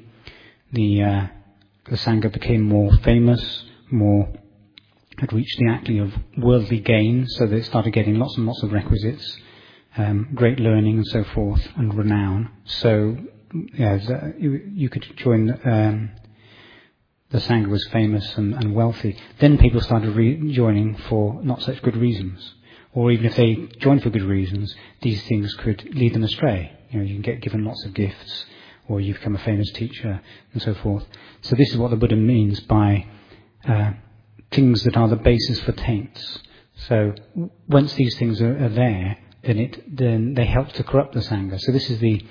Sangha became more famous, had reached the acme of worldly gain, so they started getting lots and lots of requisites, great learning and so forth, and renown. So you could join. The Sangha was famous and wealthy. Then people started joining for not such good reasons, or even if they joined for good reasons, these things could lead them astray. You can get given lots of gifts, or you become a famous teacher, and so forth. So this is what the Buddha means by things that are the basis for taints. So once these things are there, then they help to corrupt the Sangha. So this is the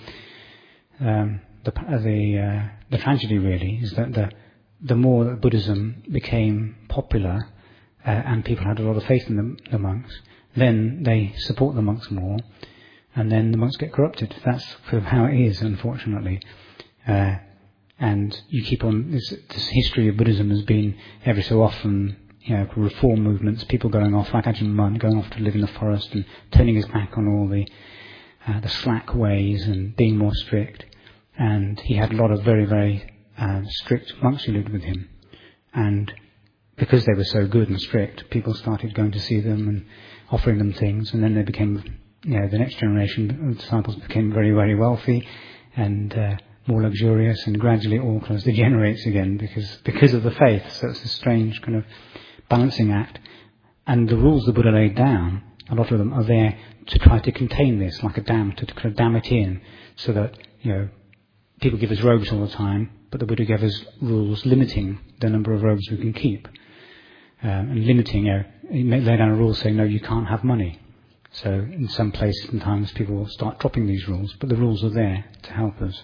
tragedy, really, is that the more that Buddhism became popular and people had a lot of faith in the monks, then they support the monks more, and then the monks get corrupted. That's sort of how it is, unfortunately. And you keep on, this history of Buddhism has been every so often, reform movements, people going off, like Ajahn Mun, going off to live in the forest and turning his back on all the slack ways and being more strict. And he had a lot of very, very strict monks who lived with him. And because they were so good and strict, people started going to see them and offering them things, and then they became, the next generation of disciples became very, very wealthy and more luxurious, and gradually it all kind of degenerates again because of the faith. So it's a strange kind of balancing act. And the rules the Buddha laid down, a lot of them are there to try to contain this, like a dam, to kind of dam it in, so that, people give us robes all the time, but the Buddha gave us rules limiting the number of robes we can keep. And limiting, he laid down a rule saying, no, you can't have money. So in some places, sometimes people will start dropping these rules, but the rules are there to help us.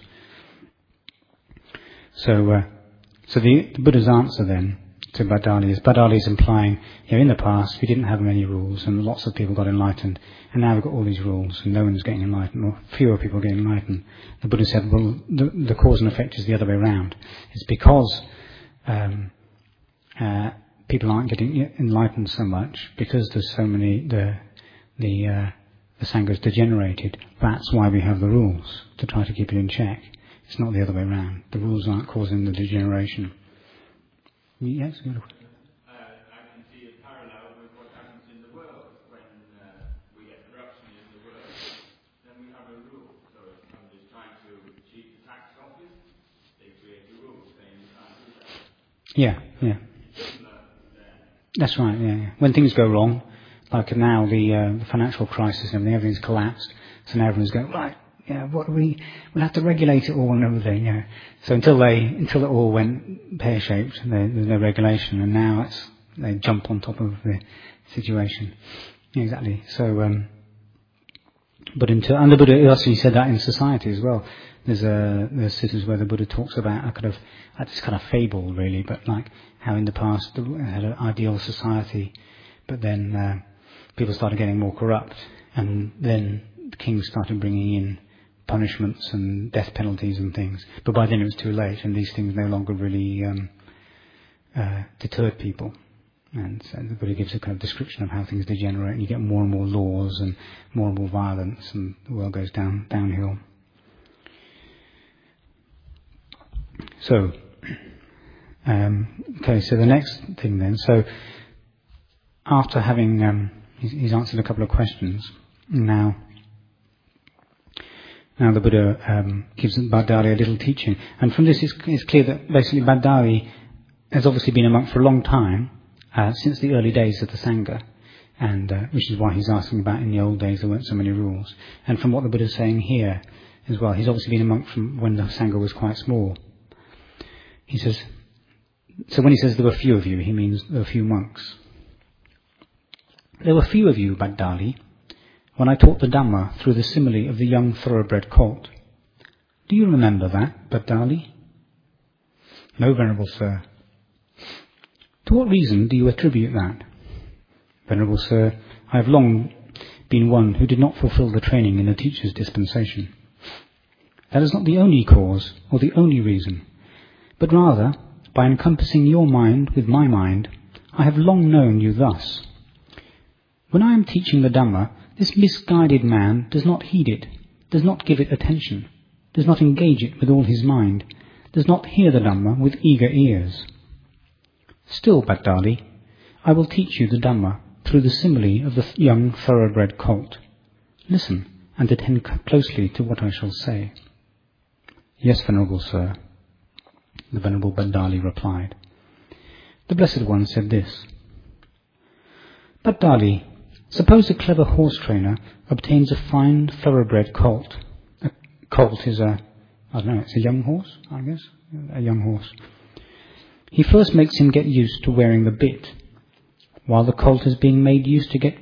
So the Buddha's answer then to Badali is implying, in the past we didn't have many rules and lots of people got enlightened, and now we've got all these rules and no one's getting enlightened, or fewer people getting enlightened. The Buddha said, well, the cause and effect is the other way around. It's because people aren't getting enlightened so much, because there's so many, the Sangha's degenerated. That's why we have the rules, to try to keep it in check. It's not the other way around. The rules aren't causing the degeneration. Yes? I can see a parallel with what happens in the world. When we get corruption in the world, then we have a rule. So if somebody's trying to cheat the tax office, they create a rule saying you can't do that. Yeah. Similar That's right, yeah. When things go wrong, like now the financial crisis and everything's collapsed, so now everyone's going, right, yeah, we'll have to regulate it all and everything, yeah. So until it all went pear-shaped, there was no regulation, and now they jump on top of the situation. Yeah, exactly. So, and the Buddha actually said that in society as well. There's cities where the Buddha talks about this kind of fable really, but like how in the past they had an ideal society, but then people started getting more corrupt, and then the kings started bringing in punishments and death penalties and things. But by then it was too late, and these things no longer really deterred people. And so the Buddha gives a kind of description of how things degenerate, and you get more and more laws and more violence, and the world goes downhill. So, okay, so the next thing then, so after having, he's answered a couple of questions, now the Buddha gives Bhaddali a little teaching, and from this it's clear that basically Bhaddali has obviously been a monk for a long time, since the early days of the Sangha, and which is why he's asking about in the old days there weren't so many rules. And from what the Buddha is saying here as well, he's obviously been a monk from when the Sangha was quite small. He says, so when he says there were few of you, he means there were few monks. There were few of you, Bhaddali, when I taught the Dhamma through the simile of the young thoroughbred colt. Do you remember that, Bhaddali? No, Venerable Sir. To what reason do you attribute that? Venerable Sir, I have long been one who did not fulfill the training in the teacher's dispensation. That is not the only cause or the only reason, but rather, by encompassing your mind with my mind, I have long known you thus. When I am teaching the Dhamma, this misguided man does not heed it, does not give it attention, does not engage it with all his mind, does not hear the Dhamma with eager ears. Still, Bhaddali, I will teach you the Dhamma through the simile of the young thoroughbred colt. Listen and attend closely to what I shall say. Yes, Venerable Sir, the Venerable Bhaddali replied. The Blessed One said this. Bhaddali, suppose a clever horse trainer obtains a fine thoroughbred colt. A colt is it's a young horse, I guess, a young horse. He first makes him get used to wearing the bit, while the colt is being made to get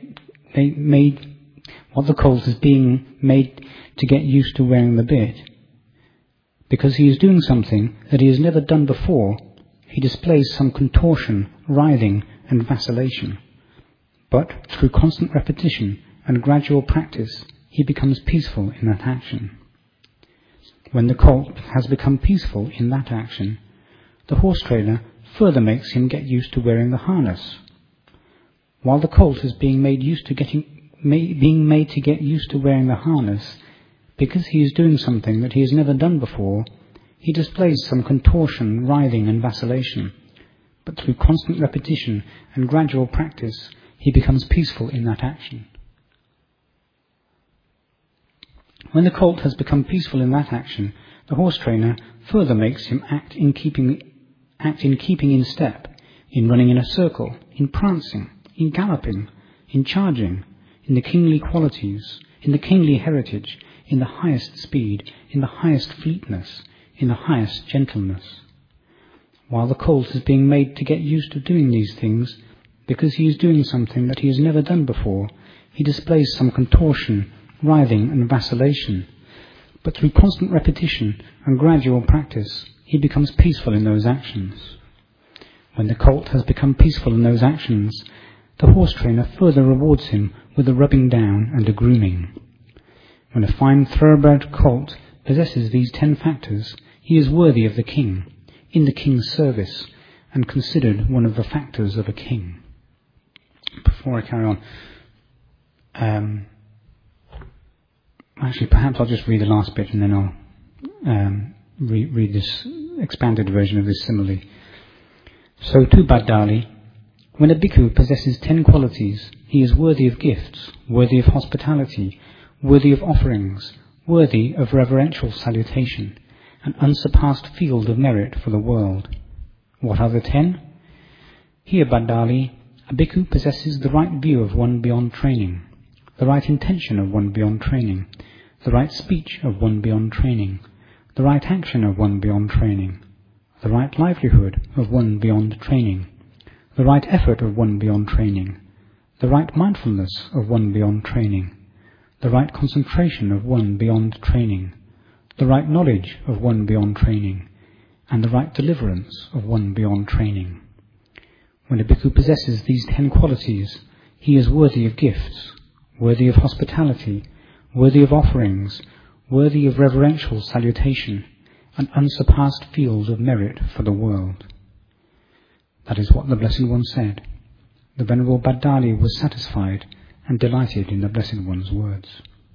used to wearing the bit. Because he is doing something that he has never done before, he displays some contortion, writhing, and vacillation. But through constant repetition and gradual practice, he becomes peaceful in that action. When the colt has become peaceful in that action, the horse trainer further makes him get used to wearing the harness. While the colt is being made to get used to wearing the harness, because he is doing something that he has never done before, he displays some contortion, writhing, and vacillation. But through constant repetition and gradual practice, he becomes peaceful in that action. When the colt has become peaceful in that action, the horse trainer further makes him act in keeping in step, in running in a circle, in prancing, in galloping, in charging, in the kingly qualities, in the kingly heritage, in the highest speed, in the highest fleetness, in the highest gentleness. While the colt is being made to get used to doing these things, because he is doing something that he has never done before, he displays some contortion, writhing, and vacillation. But through constant repetition and gradual practice, he becomes peaceful in those actions. When the colt has become peaceful in those actions, the horse trainer further rewards him with a rubbing down and a grooming. When a fine thoroughbred colt possesses these 10 factors, he is worthy of the king, in the king's service, and considered one of the factors of a king. Before I carry on, actually perhaps I'll just read the last bit and then I'll read this expanded version of this simile. So too, Bhaddali, when a bhikkhu possesses 10 qualities, he is worthy of gifts, worthy of hospitality, worthy of offerings, worthy of reverential salutation, an unsurpassed field of merit for the world. What are the 10? Here, Bhaddali, a bhikkhu possesses the right view of one beyond training, the right intention of one beyond training, the right speech of one beyond training, the right action of one beyond training, the right livelihood of one beyond training, the right effort of one beyond training, the right mindfulness of one beyond training, the right concentration of one beyond training, the right knowledge of one beyond training, and the right deliverance of one beyond training. When a bhikkhu possesses these 10 qualities, he is worthy of gifts, worthy of hospitality, worthy of offerings, worthy of reverential salutation, an unsurpassed field of merit for the world. That is what the Blessed One said. The Venerable Bhaddali was satisfied and delighted in the Blessed One's words.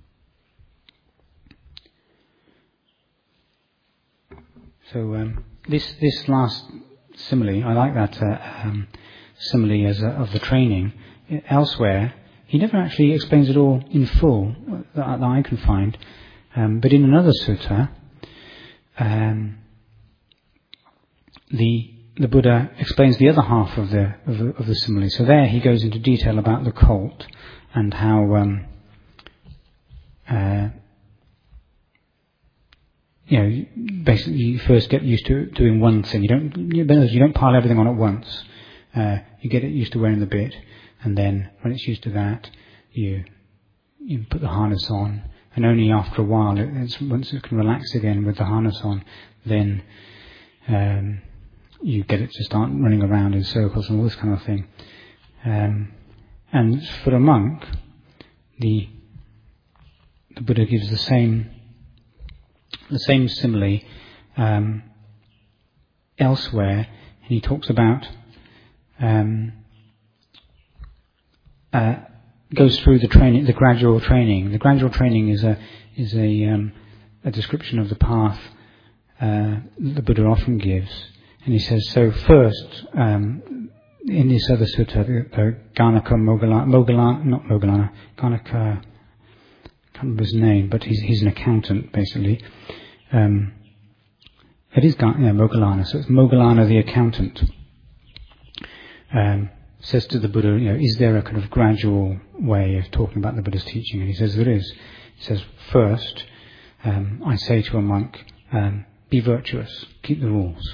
So this last simile, I like that simile of the training. Elsewhere, he never actually explains it all in full that I can find. But in another sutta, the Buddha explains the other half of the simile. So there he goes into detail about the cult and how basically you first get used to doing one thing. You don't pile everything on at once. You get it used to wearing the bit, and then when it's used to that, you put the harness on, and only after a while, once it can relax again with the harness on, then you get it to start running around in circles and all this kind of thing. And for a monk, the Buddha gives the same simile elsewhere, and he talks about goes through the training, the gradual training. The gradual training is a description of the path the Buddha often gives, and he says so. First, in this other sutta, the Ganaka Ganaka, I can't remember his name, but he's an accountant basically. It is Moggallana, so it's Moggallana the accountant. Says to the Buddha, is there a kind of gradual way of talking about the Buddha's teaching? And he says there is. He says, first, I say to a monk, be virtuous, keep the rules.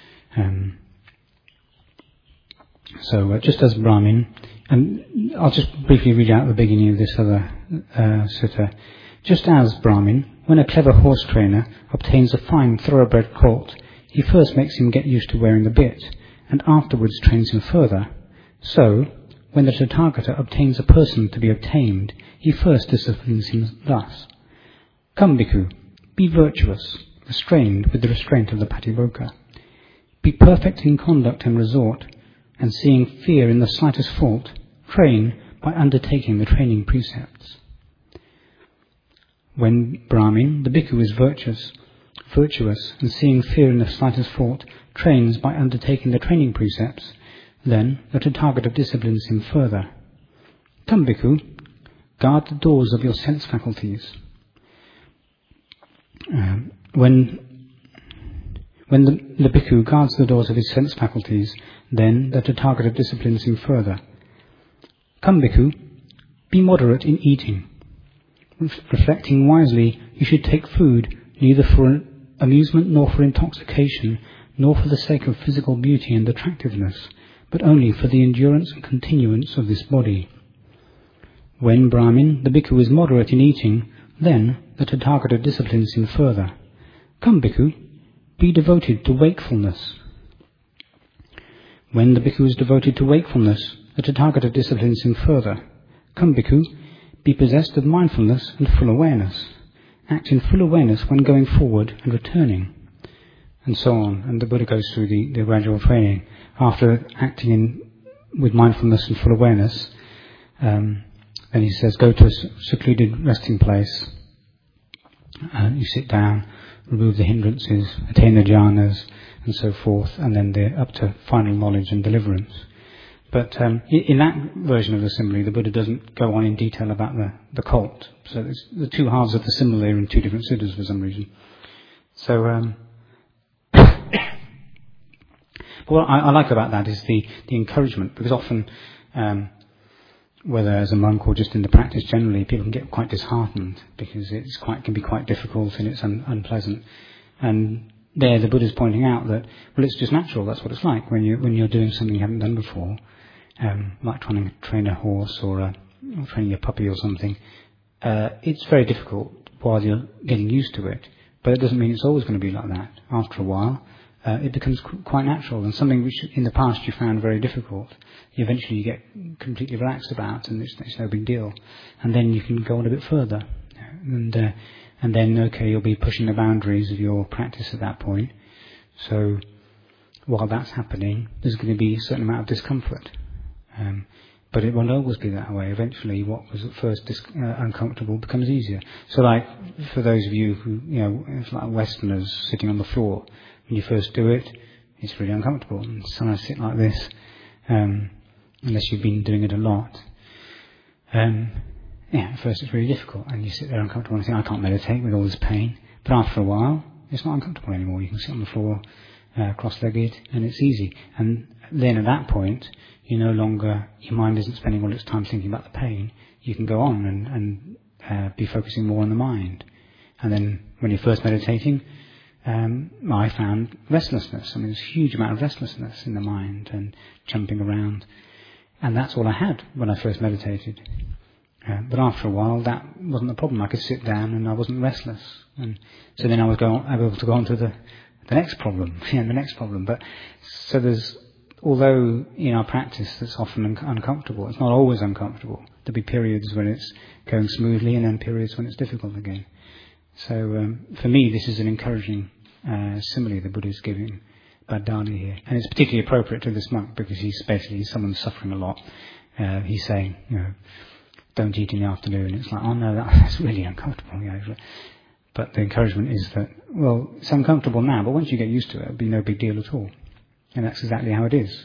So just as Brahmin, and I'll just briefly read out the beginning of this other sutta. Just as Brahmin, when a clever horse trainer obtains a fine thoroughbred colt, he first makes him get used to wearing the bit, and afterwards trains him further. So, when the Tathagata obtains a person to be obtained, he first disciplines him thus. Come, bhikkhu, be virtuous, restrained with the restraint of the Patiloka. Be perfect in conduct and resort, and seeing fear in the slightest fault, train by undertaking the training precepts. When Brahmin, the bhikkhu is virtuous, and seeing fear in the slightest fault, trains by undertaking the training precepts, then the Tathagata disciplines him further. Come, bhikkhu, guard the doors of your sense faculties. When the bhikkhu guards the doors of his sense faculties, then the Tathagata disciplines him further. Come, bhikkhu, be moderate in eating. Reflecting wisely, you should take food neither for amusement nor for intoxication, nor for the sake of physical beauty and attractiveness, but only for the endurance and continuance of this body. When Brahmin, the bhikkhu, is moderate in eating, then the Tathagata disciplines him further. Come, bhikkhu, be devoted to wakefulness. When the bhikkhu is devoted to wakefulness, the Tathagata disciplines him further. Come, bhikkhu, be possessed of mindfulness and full awareness. Act in full awareness when going forward and returning. And so on. And the Buddha goes through the gradual training. After acting with mindfulness and full awareness, then he says, go to a secluded resting place. You sit down, remove the hindrances, attain the jhanas, and so forth, and then they're up to final knowledge and deliverance. But in that version of the simile, the Buddha doesn't go on in detail about the cult. So it's the two halves of the simile are in two different suttas for some reason. So what I like about that is the encouragement, because often whether as a monk or just in the practice generally, people can get quite disheartened because can be quite difficult and it's unpleasant. And there, the Buddha's pointing out that, well, it's just natural. That's what it's like when you're doing something you haven't done before, like trying to train a horse or training a puppy or something. It's very difficult while you're getting used to it, but it doesn't mean it's always going to be like that. After a while, it becomes quite natural, and something which in the past you found very difficult, eventually you get completely relaxed about, and it's no big deal. And then you can go on a bit further, and then you'll be pushing the boundaries of your practice at that point. So while that's happening, there's going to be a certain amount of discomfort. But it won't always be that way. Eventually, what was at first uncomfortable becomes easier. So, like for those of you who, it's like Westerners sitting on the floor. When you first do it, it's really uncomfortable. And sometimes sit like this, unless you've been doing it a lot. At first it's really difficult, and you sit there uncomfortable and think, I can't meditate with all this pain. But after a while, it's not uncomfortable anymore. You can sit on the floor, cross-legged, and it's easy. And then at that point, your mind isn't spending all its time thinking about the pain. You can go on and be focusing more on the mind. And then when you're first meditating, I found restlessness. There's a huge amount of restlessness in the mind and jumping around. And that's all I had when I first meditated. But after a while, that wasn't the problem. I could sit down and I wasn't restless. And so then I was able to go on to the next problem, the next problem. But so although in our practice it's often uncomfortable, it's not always uncomfortable. There'll be periods when it's going smoothly and then periods when it's difficult again. So for me, this is an encouraging simile the Buddha is giving about Dali here. And it's particularly appropriate to this monk because he's someone suffering a lot. He's saying, don't eat in the afternoon. It's like, oh no, that's really uncomfortable. But the encouragement is that, well, it's uncomfortable now, but once you get used to it, it'll be no big deal at all. And that's exactly how it is.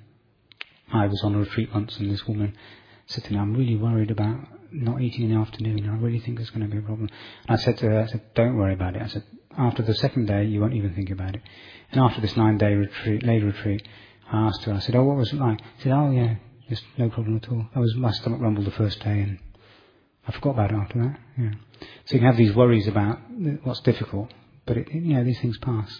I was on a retreat once, and this woman said to me, I'm really worried about not eating in the afternoon. I really think it's going to be a problem. And I said to her, don't worry about it. I said, after the second day, you won't even think about it. And after this 9-day lay retreat, I asked her, I said, what was it like? She said, oh yeah, just no problem at all. My stomach rumbled the first day, and I forgot about it after that. Yeah. So you can have these worries about what's difficult, but these things pass.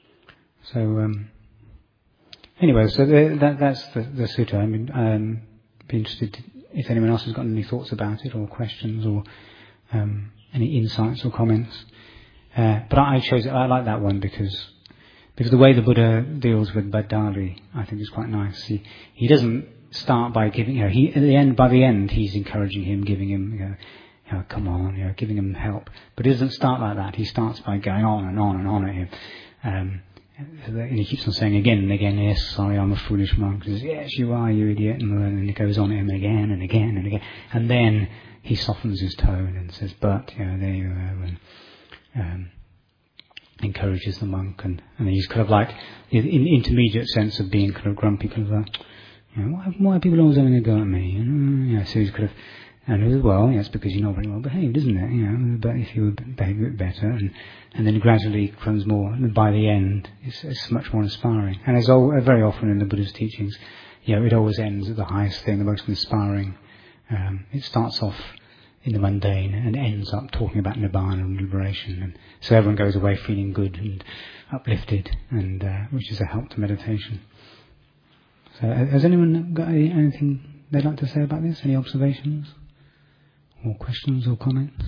So anyway, so that's the sutta. I mean, be interested if anyone else has got any thoughts about it, or questions, or any insights or comments. But I chose it. I like that one because the way the Buddha deals with Dali, I think is quite nice. He doesn't start by giving. By the end, he's encouraging him, giving him, come on, giving him help. But he doesn't start like that. He starts by going on and on and on at him. And he keeps on saying again and again, yes, sorry, I'm a foolish monk. He says, yes, you are, you idiot. And then he goes on at him again and again and again. And then he softens his tone and says, but, there you go. And encourages the monk. And then he's kind of like, in intermediate sense of being kind of grumpy, kind of like, why are people always having a go at me? So he's kind of, and as well, it's because you're not very well behaved, isn't it? But if you would behave a bit better, and then it gradually becomes more, and by the end, it's much more inspiring. And as very often in the Buddha's teachings, it always ends at the highest thing, the most inspiring. It starts off in the mundane and ends up talking about Nibbana and liberation. And so everyone goes away feeling good and uplifted, and which is a help to meditation. So has anyone got anything they'd like to say about this? Any observations? Or questions or comments?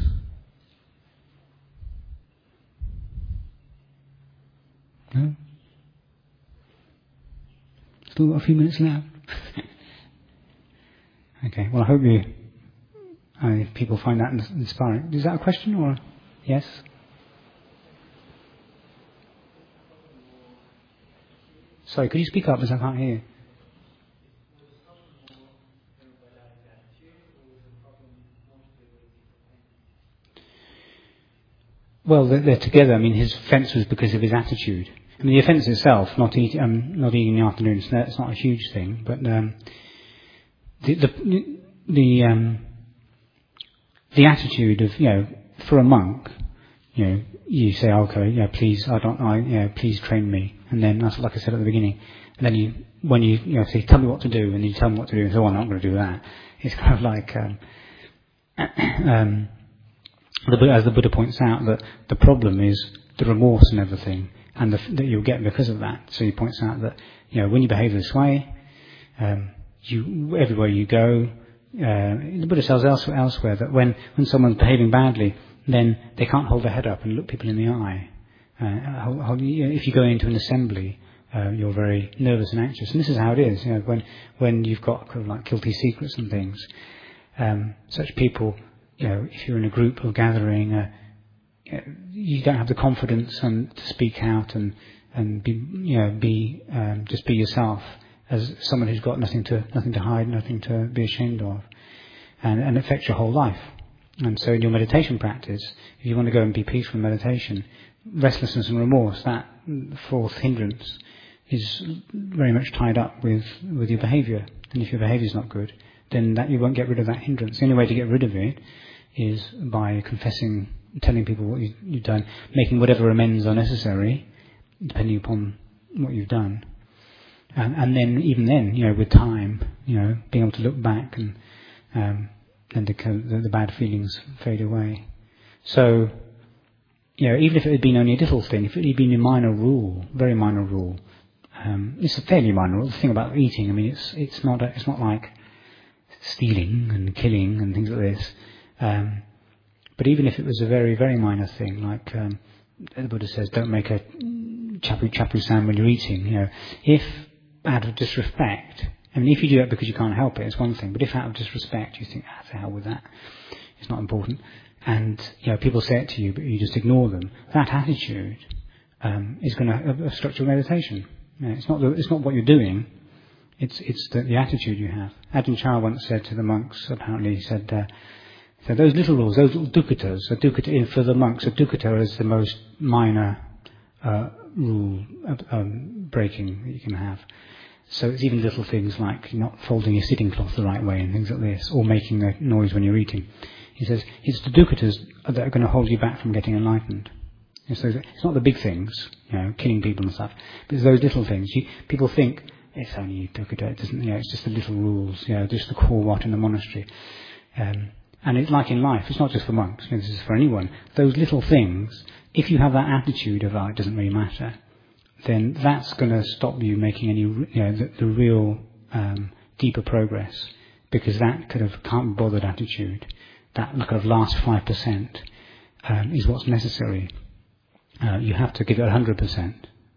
No? Still got a few minutes left. Okay, well I hope people find that inspiring. Is that a question or yes? Sorry, could you speak up as I can't hear you? Well, they're together. I mean, his offence was because of his attitude. I mean, the offence itself, not eating in the afternoon, it's not a huge thing. But the attitude of for a monk, you say, okay, please, please train me, and then that's like I said at the beginning. And then when you say, tell me what to do, and you tell them what to do, and say, oh, I'm not going to do that. It's kind of like, as the Buddha points out, that the problem is the remorse and everything, and that you'll get because of that. So he points out that, when you behave this way, everywhere you go, the Buddha says elsewhere that when someone's behaving badly, then they can't hold their head up and look people in the eye. If you go into an assembly, you're very nervous and anxious, and this is how it is. When you've got kind of like guilty secrets and things, such people, if you're in a group or gathering, you don't have the confidence to speak out and be just be yourself as someone who's got nothing to hide, nothing to be ashamed of, and it affects your whole life. And so in your meditation practice, if you want to go and be peaceful in meditation, restlessness and remorse, that fourth hindrance, is very much tied up with your behaviour. And if your behaviour is not good, then you won't get rid of that hindrance. The only way to get rid of it is by confessing, telling people what you've done, making whatever amends are necessary, depending upon what you've done. And then, even then, with time, being able to look back and the bad feelings fade away. So, even if it had been only a little thing, if it had been a minor rule, very minor rule, it's a fairly minor rule. The thing about eating, I mean, it's not like stealing and killing and things like this. But even if it was a very, very minor thing, like the Buddha says, don't make a chapu sound when you're eating. If out of disrespect, I mean, if you do that because you can't help it, it's one thing. But if out of disrespect, you think, to hell with that, it's not important, and people say it to you, but you just ignore them, that attitude is going to obstruct your meditation. It's not what you're doing. It's the attitude you have. Ajahn Chah once said to the monks, apparently, he said, so those little rules, those little dukkata, for the monks, a dukkata is the most minor rule breaking that you can have. So it's even little things like not folding your sitting cloth the right way and things like this, or making a noise when you're eating. He says it's the dukkatas that are going to hold you back from getting enlightened. And so it's not the big things, killing people and stuff, but it's those little things. People think it's only dukkata, it doesn't, it's just the little rules, just the core what in the monastery. And it's like in life, it's not just for monks, this is for anyone. Those little things, if you have that attitude of, it doesn't really matter, then that's going to stop you making any, the real deeper progress, because that kind of can't be bothered attitude, that kind of last 5% is what's necessary. You have to give it 100%,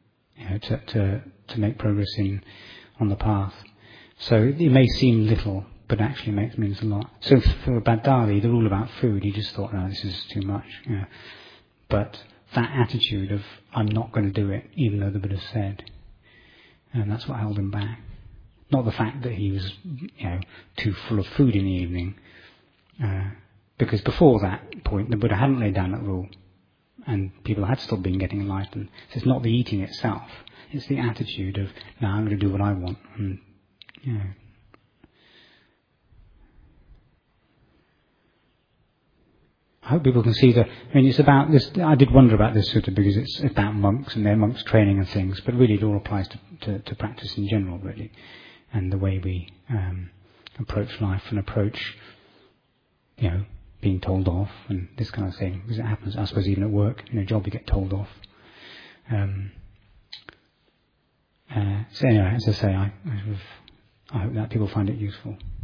to make progress on the path. So it may seem little, but actually means a lot. So for Bhaddali, the rule about food, he just thought, no, this is too much. But that attitude of, I'm not going to do it, even though the Buddha said, and that's what held him back. Not the fact that he was, too full of food in the evening, because before that point, the Buddha hadn't laid down that rule, and people had still been getting enlightened. So it's not the eating itself, it's the attitude of, no, I'm going to do what I want, and, I hope people can see it's about this. I did wonder about this sutta because it's about monks and their monks training and things, but really it all applies to practice in general, really, and the way we approach life and approach, being told off and this kind of thing, because it happens, I suppose, even at work, in a job you get told off. So anyway, as I say, I hope that people find it useful.